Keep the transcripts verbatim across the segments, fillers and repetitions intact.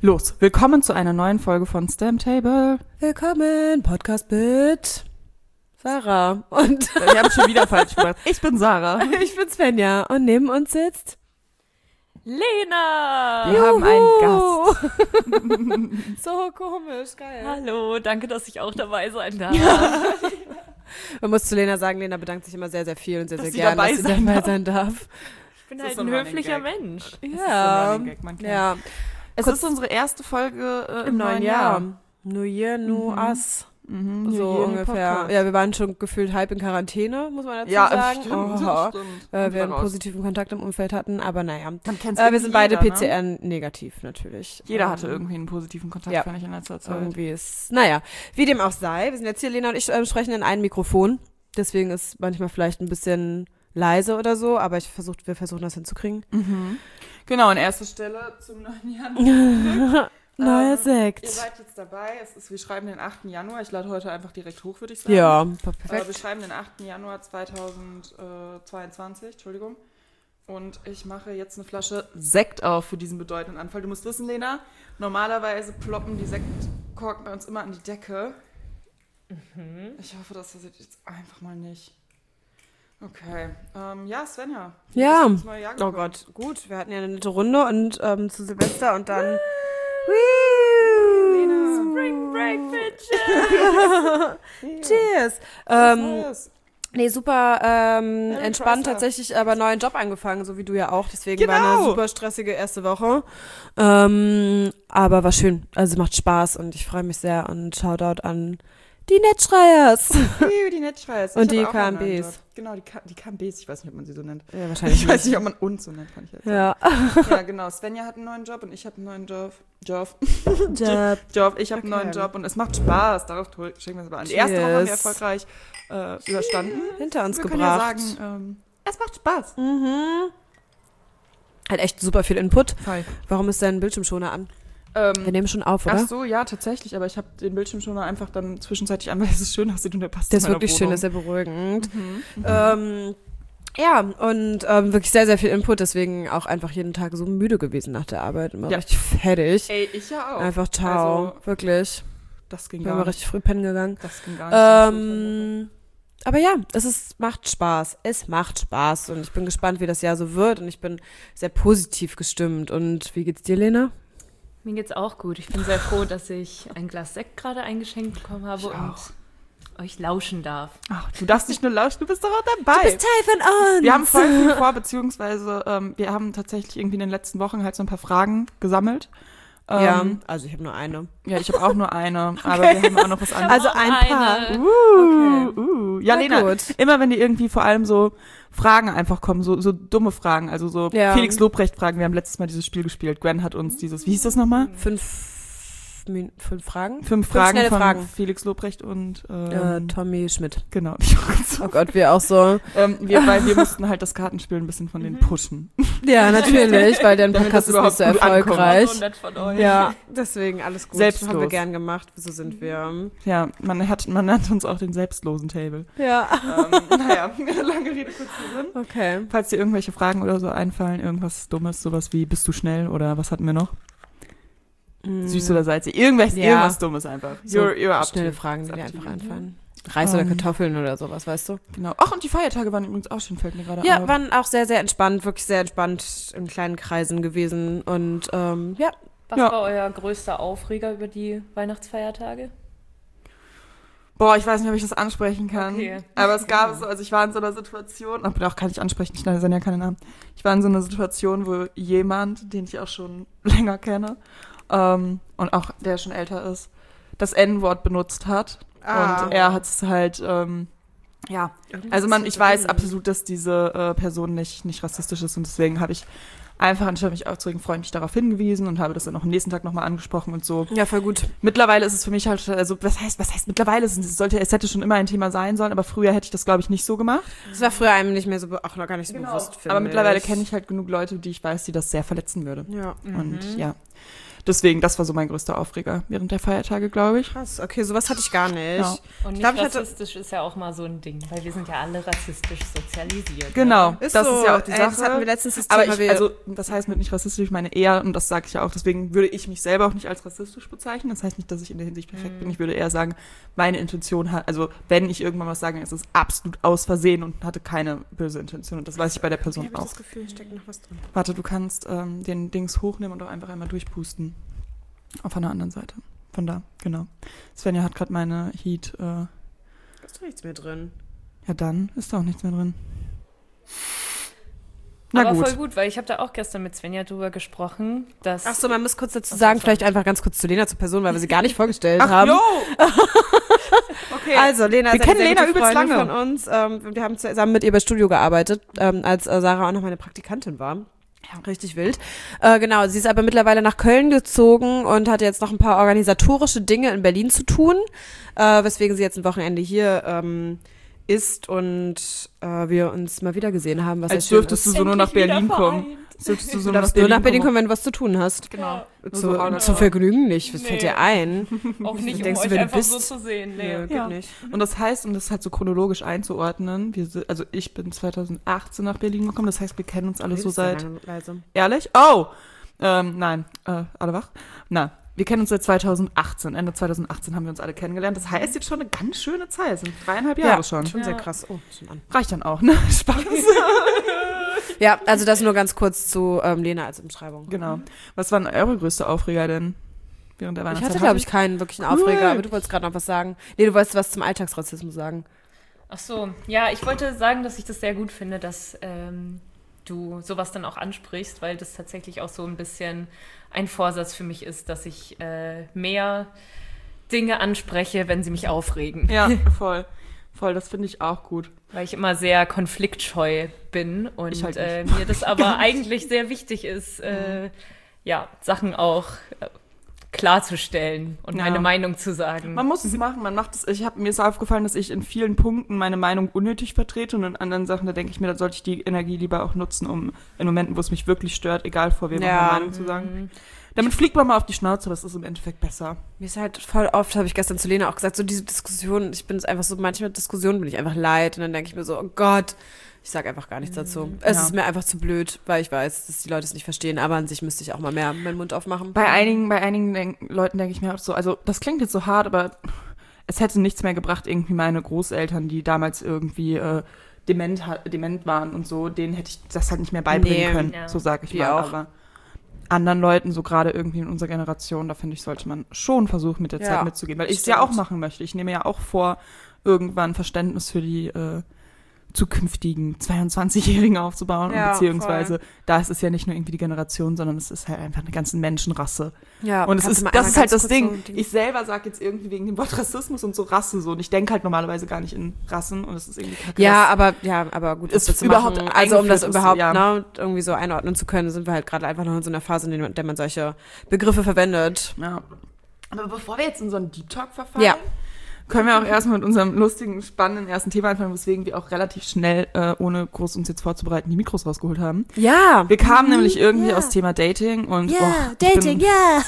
Los, willkommen zu einer neuen Folge von Stamptable. Willkommen, Podcast mit Sarah. Und Wir haben schon wieder falsch gemacht. Ich bin Sarah. ich bin Svenja. Und neben uns sitzt Lena! Wir haben einen Gast. So komisch, geil. Hallo, danke, dass ich auch dabei sein darf. Man muss zu Lena sagen, Lena bedankt sich immer sehr, sehr viel und sehr, Dass sehr sie gerne, dabei dass sie sein dabei darf. sein darf. Ich bin Das halt ist so ein ein Running höflicher Gag. Mensch. Das ist Ja, so ein Running Gag, man kennt's. ja. Es Kurz- ist unsere erste Folge äh, Im neuen Jahr. New Year, new Mhm. us. Mhm, So New Year, New ungefähr. Podcast. Ja, wir waren schon gefühlt halb in Quarantäne, muss man dazu Ja, sagen. stimmt, Oh, stimmt. Weil Und wir einen raus. positiven Kontakt im Umfeld hatten, aber naja. Man kennt's Äh, wir irgendwie sind beide jeder, P C R Ne? negativ natürlich. Jeder Ähm, hatte irgendwie einen positiven Kontakt, ja. fand ich in letzter Zeit. Irgendwie ist, naja, wie dem auch sei. Wir sind jetzt hier, Lena und ich äh, sprechen in einem Mikrofon. Deswegen ist manchmal vielleicht ein bisschen leise oder so, aber ich versuch, wir versuchen das hinzukriegen. Mhm. Genau, an erster Stelle zum neuen Jahr. Neuer Ähm, Sekt. Ihr seid jetzt dabei. Es ist, wir schreiben den achten Januar. Ich lade heute einfach direkt hoch, würde ich sagen. Ja, Äh, wir perfekt. schreiben den achten Januar zweitausendzweiundzwanzig, Entschuldigung. Und ich mache jetzt eine Flasche Sekt auf für diesen bedeutenden Anfall. Du musst wissen, Lena, normalerweise ploppen die Sektkorken bei uns immer an die Decke. Ich hoffe, das passiert jetzt einfach mal nicht. Okay. Ähm, ja, Svenja. wie Ja. bist du ins neue Jahr Oh gekommen? Gott, gut. Wir hatten ja eine nette Runde und ähm, zu Silvester und dann. Lena. Spring Break, Bitches! Cheers. Was Ähm, Neues? nee, super ähm, Merry entspannt Chrysler. tatsächlich, aber neuen Job angefangen, so wie du ja auch. Deswegen war Genau. eine super stressige erste Woche. Ähm, aber war schön. Also macht Spaß und ich freue mich sehr und Shoutout an die Netzschreiers. Juhu, die Netzschreiers. Und Ich die habe auch einen neuen K M Bs. Job. Genau, die, K die K M Bs. Ich weiß nicht, ob man sie so nennt. Ja, wahrscheinlich Ich weiß nicht, ob man uns so nennt, kann ich jetzt sagen. Ja. Ja, genau. Svenja hat einen neuen Job und ich habe einen neuen Job. Job. Job. Job. Ich habe einen Okay. neuen Job und es macht Spaß. Darauf drück- schicken wir es mal an. Die erste Woche haben wir Cheers. erfolgreich äh, überstanden. Hinter uns wir gebracht. können ja sagen, ähm, es macht Spaß. Mhm. Hat echt super viel Input. Voll. Warum ist dein Bildschirmschoner an? Ähm, Wir nehmen schon auf, oder? ach so, ja, tatsächlich. Aber ich habe den Bildschirmschoner einfach dann zwischenzeitlich an, weil es ist schön aussieht und der passt Der ist zu meiner wirklich schön, Wohnung. ist sehr beruhigend. Mhm. Mhm. Ähm, ja, und ähm, wirklich sehr, sehr viel Input, deswegen auch einfach jeden Tag so müde gewesen nach der Arbeit. Immer Ja. richtig fertig. Ey, ich ja auch. Einfach ciao. Also, wirklich. Das ging Ich bin gar immer nicht. richtig früh pennen gegangen. Das ging gar nicht. Ähm, aber ja, es ist, macht Spaß. Es macht Spaß und ich bin gespannt, wie das Jahr so wird und ich bin sehr positiv gestimmt. Und wie geht's dir, Lena? Mir geht's auch gut. Ich bin sehr froh, dass ich ein Glas Sekt gerade eingeschenkt bekommen habe Ich und auch. euch lauschen darf. Ach, du darfst nicht nur lauschen, du bist doch auch dabei. Teil von uns! Wir haben voll viel vor, beziehungsweise ähm, wir haben tatsächlich irgendwie in den letzten Wochen halt so ein paar Fragen gesammelt. Ja, Ähm, also ich habe nur eine. ja, ich habe auch nur eine, aber wir haben auch noch was anderes. Also Noch ein paar. eine. Uh, okay. uh. Ja, Na Lena, gut. immer wenn dir irgendwie vor allem so Fragen einfach kommen, so, so dumme Fragen, also so Ja. Felix Lobrecht-Fragen. Wir haben letztes Mal dieses Spiel gespielt. Gwen hat uns dieses, wie hieß das nochmal? Fünf, Min- fünf Fragen? Fünf Fragen schnelle von Fragen. Felix Lobrecht und Äh, ähm, Tommy Schmidt. genau. Oh Gott, wir auch so. ähm, wir, weil wir mussten halt das Kartenspiel ein bisschen von denen pushen. Ja, natürlich, weil der Damit Podcast das ist nicht so überhaupt gut ankommt. erfolgreich. So nett von euch. Ja, deswegen alles gut. Selbstlos. Haben wir gern gemacht. So sind wir. Ja, man hat, man nennt uns auch den selbstlosen Table. Ja. ähm, naja, lange Rede, kurzer Sinn. Okay. Falls dir irgendwelche Fragen oder so einfallen, irgendwas Dummes, sowas wie, bist du schnell oder was hatten wir noch? Süß oder salzig? Irgendwas, Ja. irgendwas Dummes einfach. So You're, you're up schnelle to- Fragen, die it's dir up to einfach you. einfallen. Reis oder Ähm. Kartoffeln oder sowas, weißt du? Genau. Ach, und die Feiertage waren übrigens auch schön, fällt mir gerade Ja, auf. waren auch sehr, sehr entspannt, wirklich sehr entspannt in kleinen Kreisen gewesen. Und ähm, ja, Was Ja. war euer größter Aufreger über die Weihnachtsfeiertage? Boah, ich weiß nicht, ob ich das ansprechen kann. Okay. Aber es gab so, also ich war in so einer Situation, aber doch kann ich ansprechen, ich nenne ja keine Namen. Ich war in so einer Situation, wo jemand, den ich auch schon länger kenne, ähm, und auch der schon älter ist, das En-Wort benutzt hat. Ah. Und er hat es halt, ähm, ja, also man, ich weiß absolut, dass diese äh, Person nicht, nicht rassistisch ist und deswegen habe ich einfach, anstatt mich aufzuregen, freundlich darauf hingewiesen und habe das dann auch am nächsten Tag nochmal angesprochen und so. Ja, voll gut. Mittlerweile ist es für mich halt, also was heißt, was heißt mittlerweile? Es, es sollte, es hätte schon immer ein Thema sein sollen, aber früher hätte ich das, glaube ich, nicht so gemacht. Das war früher einem nicht mehr so, be- auch noch gar nicht so bewusst, finde aber mittlerweile ich. kenne ich halt genug Leute, die ich weiß, die das sehr verletzen würde. Ja. Und ja, Deswegen, das war so mein größter Aufreger während der Feiertage, glaube ich. Krass, okay, sowas hatte ich gar nicht. Ja. Und nicht glaub, ich hatte- rassistisch ist ja auch mal so ein Ding, weil wir sind ja alle rassistisch sozialisiert. Genau, Ne? Ist das so. ist ja auch die Ey, Sache. das hatten wir letztens das Aber Thema, ich, wir- also, das heißt mit nicht rassistisch, ich meine eher, und das sage ich ja auch, deswegen würde ich mich selber auch nicht als rassistisch bezeichnen. Das heißt nicht, dass ich in der Hinsicht perfekt bin. Ich würde eher sagen, meine Intention hat, also wenn ich irgendwann was sage, ist es absolut aus Versehen und hatte keine böse Intention. Und das weiß ich bei der Person Ich habe auch. das Gefühl, steckt noch was drin. Warte, du kannst ähm, den Dings hochnehmen und auch einfach einmal durchpusten. Auf einer anderen Seite. Von da, genau. Svenja hat gerade meine Heat. Äh, Da ist doch nichts mehr drin. ja, dann ist da auch nichts mehr drin. Na Aber gut. voll gut, weil ich habe da auch gestern mit Svenja drüber gesprochen, dass... Ach so, man muss kurz dazu Ach, sagen, das vielleicht war- einfach ganz kurz zu Lena, zur Person, weil wir sie gar nicht vorgestellt Ach, haben. jo! Okay. Also, Lena Wir ist eine kennen sehr Lena gute übelst Freundin lange. von uns. Ähm, wir haben zusammen mit ihr bei Studio gearbeitet, ähm, als äh, Sarah auch noch meine Praktikantin war. Ja, richtig wild. Äh, genau, sie ist aber mittlerweile nach Köln gezogen und hat jetzt noch ein paar organisatorische Dinge in Berlin zu tun, äh, weswegen sie jetzt ein Wochenende hier ähm, ist und äh, wir uns mal wieder gesehen haben, was Als sehr schön dürftest ist. du so nur nach Endlich wieder Berlin kommen. vereint. Als dürftest du so Du nur nach darfst nur Berlin nach Berlin kommen. kommen, wenn du was zu tun hast. Genau. Zu, So roundabout. zu Vergnügen nicht. Was Nee. fällt dir ein? Auch nicht, um denkst du, euch wer du einfach so bist? zu sehen. Nee. Nö, geht Ja. nicht. Und das heißt, um das halt so chronologisch einzuordnen, wir, si- also ich bin zweitausendachtzehn nach Berlin gekommen, das heißt, wir kennen uns alle so Redest du seit... lange leise? Ehrlich? Oh! Ähm, nein. Äh, alle wach? Na, wir kennen uns seit zweitausendachtzehn. Ende zweitausendachtzehn haben wir uns alle kennengelernt. Das heißt jetzt schon eine ganz schöne Zeit. Das sind dreieinhalb Jahre Ja, schon. schon Ja. sehr krass. Oh, schon an. Reicht dann auch, ne? Spaß. Ja, also das nur ganz kurz zu ähm, Lena als Umschreibung. Genau. Was war denn eure größte Aufreger denn während der Ich Weihnachtszeit? hatte, glaube ich, keinen wirklichen Aufreger, Cool. aber du wolltest gerade noch was sagen. Nee, du wolltest was zum Alltagsrassismus sagen. Ach so, ja, ich wollte sagen, dass ich das sehr gut finde, dass ähm, du sowas dann auch ansprichst, weil das tatsächlich auch so ein bisschen ein Vorsatz für mich ist, dass ich äh, mehr Dinge anspreche, wenn sie mich aufregen. Ja, voll. Voll, das finde ich auch gut. Weil ich immer sehr konfliktscheu bin und Ich halt äh, nicht. mir das aber eigentlich sehr wichtig ist, äh, ja, Sachen auch äh, klarzustellen und Ja. meine Meinung zu sagen. Man muss es machen, man macht es. Ich habe mir ist aufgefallen, dass ich in vielen Punkten meine Meinung unnötig vertrete und in anderen Sachen, da denke ich mir, da sollte ich die Energie lieber auch nutzen, um in Momenten, wo es mich wirklich stört, egal vor wem, Ja. auch meine Meinung zu sagen. Damit fliegt man mal auf die Schnauze, das ist im Endeffekt besser. Mir ist halt voll oft, habe ich gestern zu Lena auch gesagt, so diese Diskussion, ich bin es einfach so, manchmal Diskussionen bin ich einfach leid und dann denke ich mir so, oh Gott, ich sage einfach gar nichts dazu. Es Ja. ist mir einfach zu blöd, weil ich weiß, dass die Leute es nicht verstehen, aber an sich müsste ich auch mal mehr meinen Mund aufmachen. Bei einigen, bei einigen denk, Leuten denke ich mir auch so, also das klingt jetzt so hart, aber es hätte nichts mehr gebracht, irgendwie meine Großeltern, die damals irgendwie äh, dement, ha- dement waren und so, denen hätte ich das halt nicht mehr beibringen Nee, können, ja. so sage ich Die mal. auch. Aber anderen Leuten, so gerade irgendwie in unserer Generation, da finde ich, sollte man schon versuchen, mit der Ja, Zeit mitzugehen, weil ich es ja auch stimmt. machen möchte. Ich nehme ja auch vor, irgendwann Verständnis für die äh, zukünftigen zweiundzwanzigjährigen aufzubauen, Ja, beziehungsweise da ist es ja nicht nur irgendwie die Generation, sondern es ist halt einfach eine ganze Menschenrasse. Ja, Und es kannst ist, du mal das einmal ist halt ganz das kurz Ding. so ein Ding- Ich selber sage jetzt irgendwie wegen dem Wort Rassismus und so Rasse so. Und ich denke halt normalerweise gar nicht in Rassen und es ist irgendwie kacke. Ja, dass- aber ja, aber gut, ist das zu überhaupt machen. Also um das eingeführt ist, überhaupt ja. ne, irgendwie so einordnen zu können, sind wir halt gerade einfach noch in so einer Phase, in der man solche Begriffe verwendet. ja. Aber bevor wir jetzt in so einen Deep Talk verfallen, Ja. können wir auch erstmal mit unserem lustigen, spannenden ersten Thema anfangen, weswegen wir auch relativ schnell, äh, ohne groß uns jetzt vorzubereiten, die Mikros rausgeholt haben. Ja. Wir kamen nämlich irgendwie ja. aus Thema Dating und Ja, boah, ich Dating, bin, ja.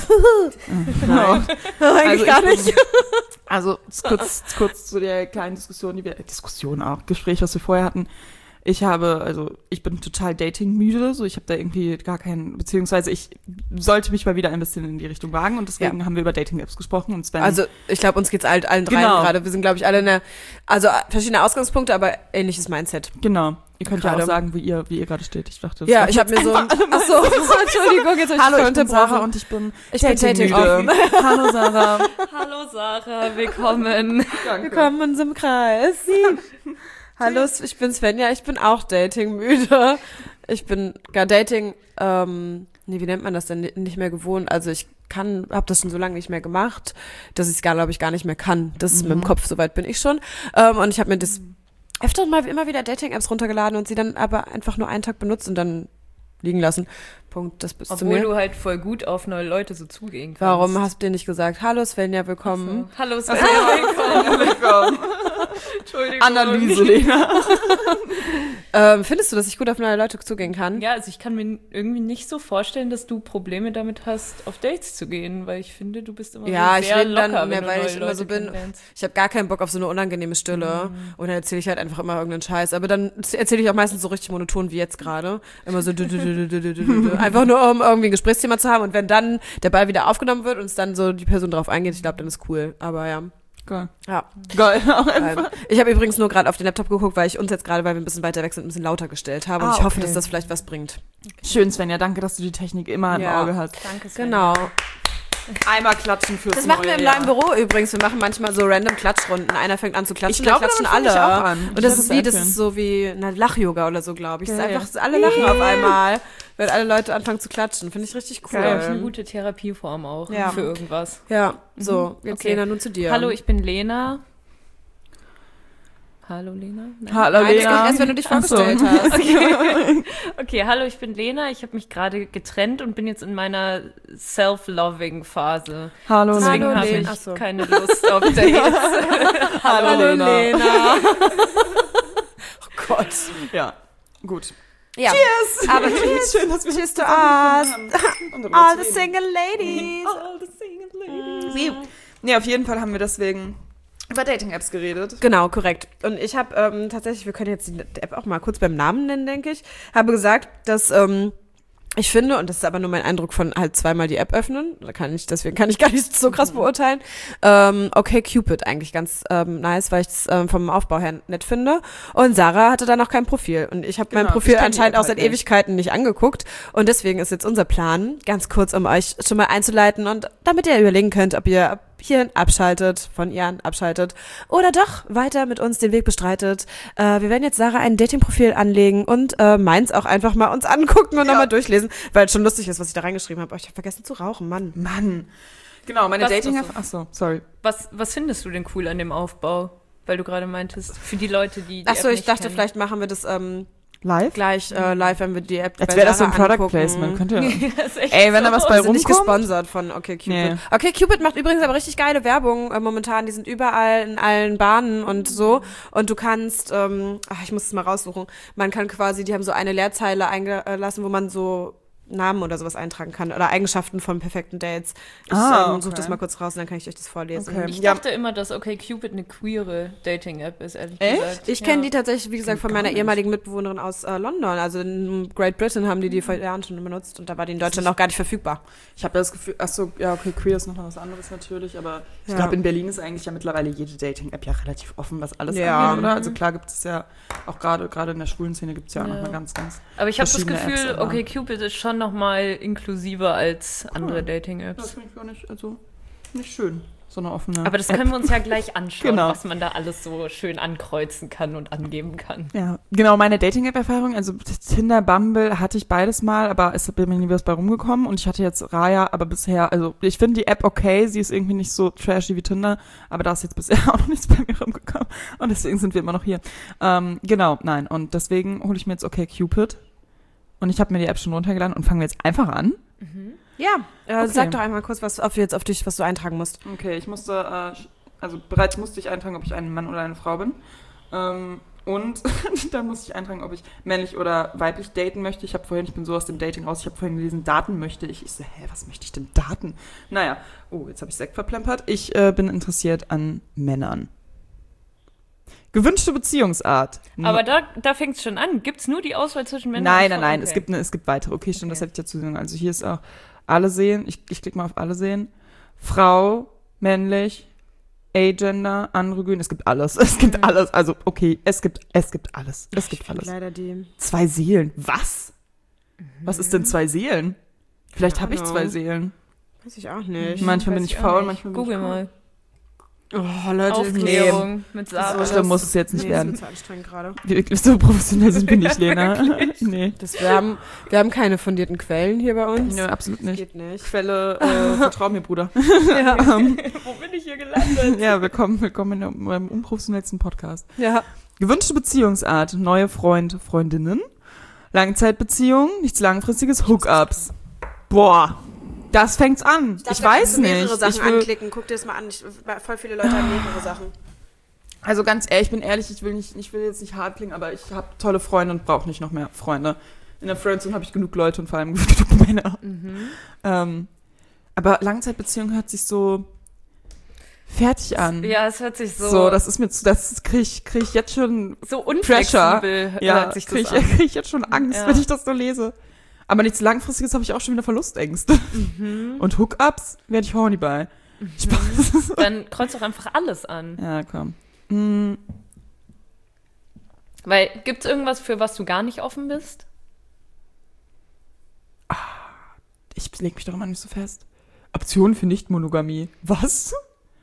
Nein. Eigentlich Also gar ich nicht. bin- Also kurz, kurz zu der kleinen Diskussion, die wir, Diskussion auch, Gespräch, was wir vorher hatten. Ich habe, also ich bin total datingmüde, so ich habe da irgendwie gar keinen, beziehungsweise ich sollte mich mal wieder ein bisschen in die Richtung wagen und deswegen Ja. haben wir über Dating-Apps gesprochen und Sven, Also ich glaube, uns geht's allen, allen dreien Genau. gerade. Wir sind, glaube ich, alle in der, also verschiedene Ausgangspunkte, aber ähnliches Mindset. genau, ihr könnt ja Gerade. auch sagen, wie ihr, wie ihr gerade steht. Ich dachte, das Ja, war ich habe jetzt mir so, einfach alle mal ach so, Entschuldigung, jetzt habe ich Hallo, voll ich bin Sarah unterbrochen. und ich bin Ich bin datingmüde. Hallo Sarah. Hallo Sarah, willkommen. Danke. Willkommen in unserem Kreis. Hallo, ich bin Svenja, ich bin auch datingmüde. Ich bin gar Dating, ähm, nee, wie nennt man das denn, nicht mehr gewohnt. Also ich kann, habe das schon so lange nicht mehr gemacht, dass ich es, glaube ich, gar nicht mehr kann. Das ist mit dem Kopf, soweit bin ich schon. Ähm, und ich habe mir das öfter mal immer wieder Dating-Apps runtergeladen und sie dann aber einfach nur einen Tag benutzt und dann liegen lassen. Punkt, das bist zu Obwohl mir. du halt voll gut auf neue Leute so zugehen kannst. Warum hast du dir nicht gesagt, hallo Svenja, willkommen? So. Hallo Svenja, willkommen. Willkommen. Entschuldigung. Analyse, Lena. ähm, findest du, dass ich gut auf neue Leute zugehen kann? Ja, also ich kann mir irgendwie nicht so vorstellen, dass du Probleme damit hast, auf Dates zu gehen, weil ich finde, du bist immer Ja, so ich sehr rede locker, dann mehr, wenn du weil neue ich immer Leute so bin. kennenlernst. Ich habe gar keinen Bock auf so eine unangenehme Stille. Und dann erzähle ich halt einfach immer irgendeinen Scheiß. Aber dann erzähle ich auch meistens so richtig monoton wie jetzt gerade. Immer so dü- dü- dü- dü- dü- dü- dü- dü. Einfach nur, um irgendwie ein Gesprächsthema zu haben. Und wenn dann der Ball wieder aufgenommen wird und es dann so die Person drauf eingeht, ich glaube, dann ist cool. Aber ja. Geil. Ja. Geil. Auch Ähm, einfach. Ich habe übrigens nur gerade auf den Laptop geguckt, weil ich uns jetzt gerade, weil wir ein bisschen weiter weg sind, ein bisschen lauter gestellt habe. Und Ah, ich hoffe, okay. dass das vielleicht was bringt. Schön, Svenja. Danke, dass du die Technik immer im Ja. Auge hast. Danke, Sven. Genau. Einmal klatschen fürs Das machen wir neue im Jahr. neuen Büro übrigens. Wir machen manchmal so random Klatschrunden. Einer fängt an zu klatschen, Ich glaube, dann klatschen damit fang alle. ich auch an. Ich Und das find ist das wie, sehr das schön. ist so wie eine Lach-Yoga oder so, glaube ich. Es ist Geil. einfach, so, alle lachen auf einmal, wenn alle Leute anfangen zu klatschen. Finde ich richtig cool. Das ist, glaube ich, eine gute Therapieform auch Ja. für irgendwas. Ja, so, jetzt Okay. Lena, nun zu dir. Hallo, ich bin Lena. Hallo, Lena? Nein. Hallo, Nein, das Lena. geht erst, wenn du dich Ach so. vorgestellt hast. Okay. okay, hallo, ich bin Lena. Ich habe mich gerade getrennt und bin jetzt in meiner Self-Loving-Phase. Hallo, Deswegen Hallo, habe Lena. ich Ach so. keine Lust auf Dates. Hallo, Hallo, Lena. Lena. Oh Gott. Ja, gut. Ja. Cheers. Aber cheers. Schön, dass wir Cheers to us. haben. All the single ladies. All the single ladies. Nee, auf jeden Fall haben wir deswegen über Dating-Apps geredet. Genau, korrekt. Und ich habe ähm, tatsächlich, wir können jetzt die App auch mal kurz beim Namen nennen, denke ich, habe gesagt, dass ähm, ich finde, und das ist aber nur mein Eindruck von halt zweimal die App öffnen, da kann ich, deswegen kann ich gar nicht so krass beurteilen, ähm, okay, Cupid eigentlich ganz ähm, nice, weil ich es ähm, vom Aufbau her nett finde. Und Sarah hatte da noch kein Profil. Und ich habe Genau, mein Profil ich kenn die anscheinend App auch seit halt nicht. Ewigkeiten nicht angeguckt. Und deswegen ist jetzt unser Plan, ganz kurz, um euch schon mal einzuleiten und damit ihr überlegen könnt, ob ihr hier abschaltet, von ihr abschaltet oder doch weiter mit uns den Weg bestreitet. Äh, wir werden jetzt Sarah ein Dating-Profil anlegen und äh, meins auch einfach mal uns angucken und Ja. nochmal durchlesen, weil es schon lustig ist, was ich da reingeschrieben habe. Oh, ich habe vergessen zu rauchen, Mann. Mann. Genau, meine Was Dating-App. ist Achso, sorry. Was, was findest du denn cool an dem Aufbau? Weil du gerade meintest, für die Leute, die die Achso, App ich nicht dachte, kennen. vielleicht machen wir das ähm, Live? gleich äh, live, wenn wir die App Als bei wäre das so ein Sarah Product angucken. Placement. Könnt ihr. Das ist echt Ey, wenn da so. was bei Wir sind nicht rumkommt. gesponsert von OkCupid. Nee. OkCupid macht übrigens aber richtig geile Werbung äh, momentan. Die sind überall in allen Bahnen und so. Und du kannst, ähm, ach, ich muss es mal raussuchen. Man kann quasi, die haben so eine Leerzeile eingelassen, wo man so Namen oder sowas eintragen kann oder Eigenschaften von perfekten Dates. Ich Ah, ähm, suche okay. das mal kurz raus und dann kann ich euch das vorlesen. Okay. Ich Ja. dachte immer, dass OkCupid eine queere Dating-App ist, ehrlich Echt? gesagt. Ich Ja. kenne die tatsächlich, wie gesagt, von Gar meiner nicht. ehemaligen Mitbewohnerin aus äh, London. Also in Great Britain haben die die vor Jahren schon benutzt und da war die in Deutschland noch gar nicht verfügbar. Ich habe das Gefühl, achso, ja, okay, queer ist nochmal was anderes natürlich, aber ich Ja. glaube, in Berlin ist eigentlich ja mittlerweile jede Dating-App ja relativ offen, was alles Ja. angeht, oder? Also klar gibt es ja, auch gerade gerade in der schwulen Szene gibt es ja auch Ja. nochmal ganz, ganz Aber ich habe das verschiedene Gefühl, Apps, aber- OkCupid ist schon noch mal inklusiver als andere Das Dating-Apps. finde ich gar nicht, also nicht schön, so eine offene Aber das App. können wir uns ja gleich anschauen, Genau. was man da alles so schön ankreuzen kann und angeben kann. Ja, genau, meine Dating-App-Erfahrung, also Tinder, Bumble hatte ich beides mal, aber es ist mir nie was bei rumgekommen und ich hatte jetzt Raya, aber bisher, also ich finde die App okay, sie ist irgendwie nicht so trashy wie Tinder, aber da ist jetzt bisher auch noch nichts bei mir rumgekommen und deswegen sind wir immer noch hier. Ähm, genau, nein, und deswegen hole ich mir jetzt OkCupid und ich habe mir die App schon runtergeladen und fangen wir jetzt einfach an. Ja, äh, Okay. sag doch einmal kurz, was auf jetzt auf dich, was du eintragen musst. Okay, ich musste, äh, also bereits musste ich eintragen, ob ich ein Mann oder eine Frau bin. Ähm, und dann musste ich eintragen, ob ich männlich oder weiblich daten möchte. Ich habe vorhin, ich bin so aus dem Dating raus, ich habe vorhin gelesen, Daten möchte ich. Ich so, hä, was möchte ich denn Daten? Naja, oh, jetzt habe ich Sekt verplempert. Ich äh, bin interessiert an Männern. Gewünschte Beziehungsart. Aber da, da fängt es schon an. Gibt es nur die Auswahl zwischen Männern Nein, und nein, Frauen? nein, Okay. es gibt, ne, es gibt weitere. Okay, stimmt, das Okay. hätte ich dazu sagen. Also hier ist auch alle sehen. Ich, ich klicke mal auf alle sehen. Frau, männlich, A-Gender, androgyn. Es gibt alles. Es gibt Mhm. alles. Also okay, es gibt, es gibt alles. Es Ich gibt find alles. leider die. Zwei Seelen. Was? Was ist denn zwei Seelen? Vielleicht habe ich Ahnung. zwei Seelen. Weiß ich auch nicht. Manchmal Weiß bin ich auch faul, nicht. manchmal bin Google ich cool. mal. Oh, Leute, Aufklärung mit So Sarah. schlimm muss es jetzt nicht nee, das werden. wird zu anstrengend gerade. Wirklich so professionell sind wir nicht, Lena. Nee. Das, wir, haben, wir haben keine fundierten Quellen hier bei uns. Ja, absolut Das nicht. geht nicht. Quelle, äh, vertrau mir, Bruder. Ja. Wo bin ich hier gelandet? Ja, willkommen, willkommen in meinem unprofessionellsten Podcast. ja. Gewünschte Beziehungsart, neue Freund, Freundinnen, Langzeitbeziehung, nichts Langfristiges, Hookups. Boah, das fängt's an. Ich, darf weiß mehrere nicht. Sachen Ich will, anklicken. Guck dir das mal an. Ich, voll viele Leute haben mehrere Sachen. Also ganz ehrlich, ich bin ehrlich, ich will, nicht, ich will jetzt nicht hart klingen, aber ich habe tolle Freunde und brauche nicht noch mehr Freunde. In der Friendzone habe ich genug Leute und vor allem genug Männer. Mhm. Ähm, aber Langzeitbeziehung hört sich so fertig an. Ja, es hört sich so... So, das ist mir zu, das kriege ich, krieg ich jetzt schon so unflexibel ja, hört sich das krieg ich, an. krieg ich jetzt schon Angst, Ja. wenn ich das so lese. Aber nichts Langfristiges habe ich auch schon wieder Verlustängste. Mhm. Und Hookups werde ich horny bei. Spaß. Dann kreuz doch einfach alles an. Ja, komm. Hm, Weil, gibt's irgendwas, für was du gar nicht offen bist? ich leg mich doch immer nicht so fest. Option für Nicht-Monogamie. Was?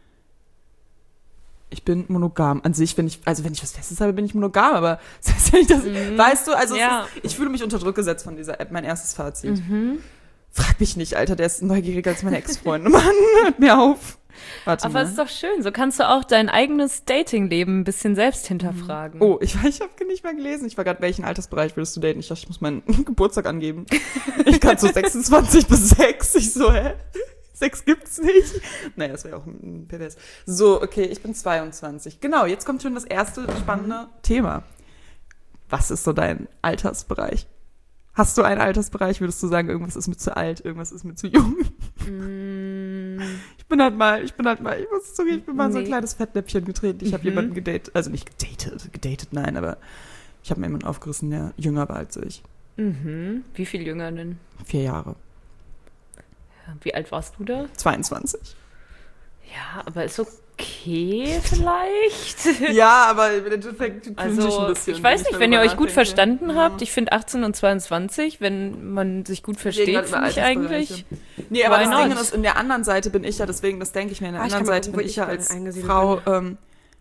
Ich bin monogam. An sich, wenn ich, also wenn ich was Festes habe, bin ich monogam, aber das heißt ja nicht, dass, Mhm. weißt du, also es Ja. ist, ich fühle mich unter Druck gesetzt von dieser App, mein erstes Fazit. Mhm. Frag mich nicht, Alter, der ist neugieriger als meine Ex-Freunde. Mann, hört mir auf. Warte Aber mal. es ist doch schön. So kannst du auch dein eigenes Datingleben ein bisschen selbst hinterfragen. Oh, ich, ich habe nicht mal gelesen. Ich war gerade, welchen Altersbereich würdest du daten? Ich dachte, ich muss meinen Geburtstag angeben. Ich kann so sechsundzwanzig bis sechs. Ich so, hä? sechs gibt's nicht. Naja, das wäre auch ein pervers. So, okay, ich bin zweiundzwanzig. Genau, jetzt kommt schon das erste spannende Thema. Was ist so dein Altersbereich? Hast du einen Altersbereich? Würdest du sagen, irgendwas ist mir zu alt, irgendwas ist mir zu jung? Mm, Ich bin halt mal, ich bin halt mal, ich muss zugeben, ich bin mal in so ein Nee. kleines Fettnäpfchen getreten. Ich habe Mhm. jemanden gedatet, also nicht gedatet, gedatet, nein, aber ich habe mir jemanden aufgerissen, der jünger war als ich. mhm. Wie viel jünger denn? Vier Jahre. Wie alt warst du da? zweiundzwanzig. Ja, aber ist okay vielleicht. Ja, aber im Endeffekt cringe ich ein Also, bisschen. ich weiß wenn nicht, wenn ihr darüber euch gut nachdenke. verstanden Ja. habt. Ich finde achtzehn und zweiundzwanzig, wenn man sich gut Wir reden versteht, gerade über finde ich Altersbereiche. eigentlich. Nee, aber Why das Ding not? ist, in der anderen Seite bin ich ja, deswegen, das denke ich mir, in der Ah, ich anderen kann mal Seite gucken, bin wo ich ich ja bei- als eingesiedelt Frau, ähm,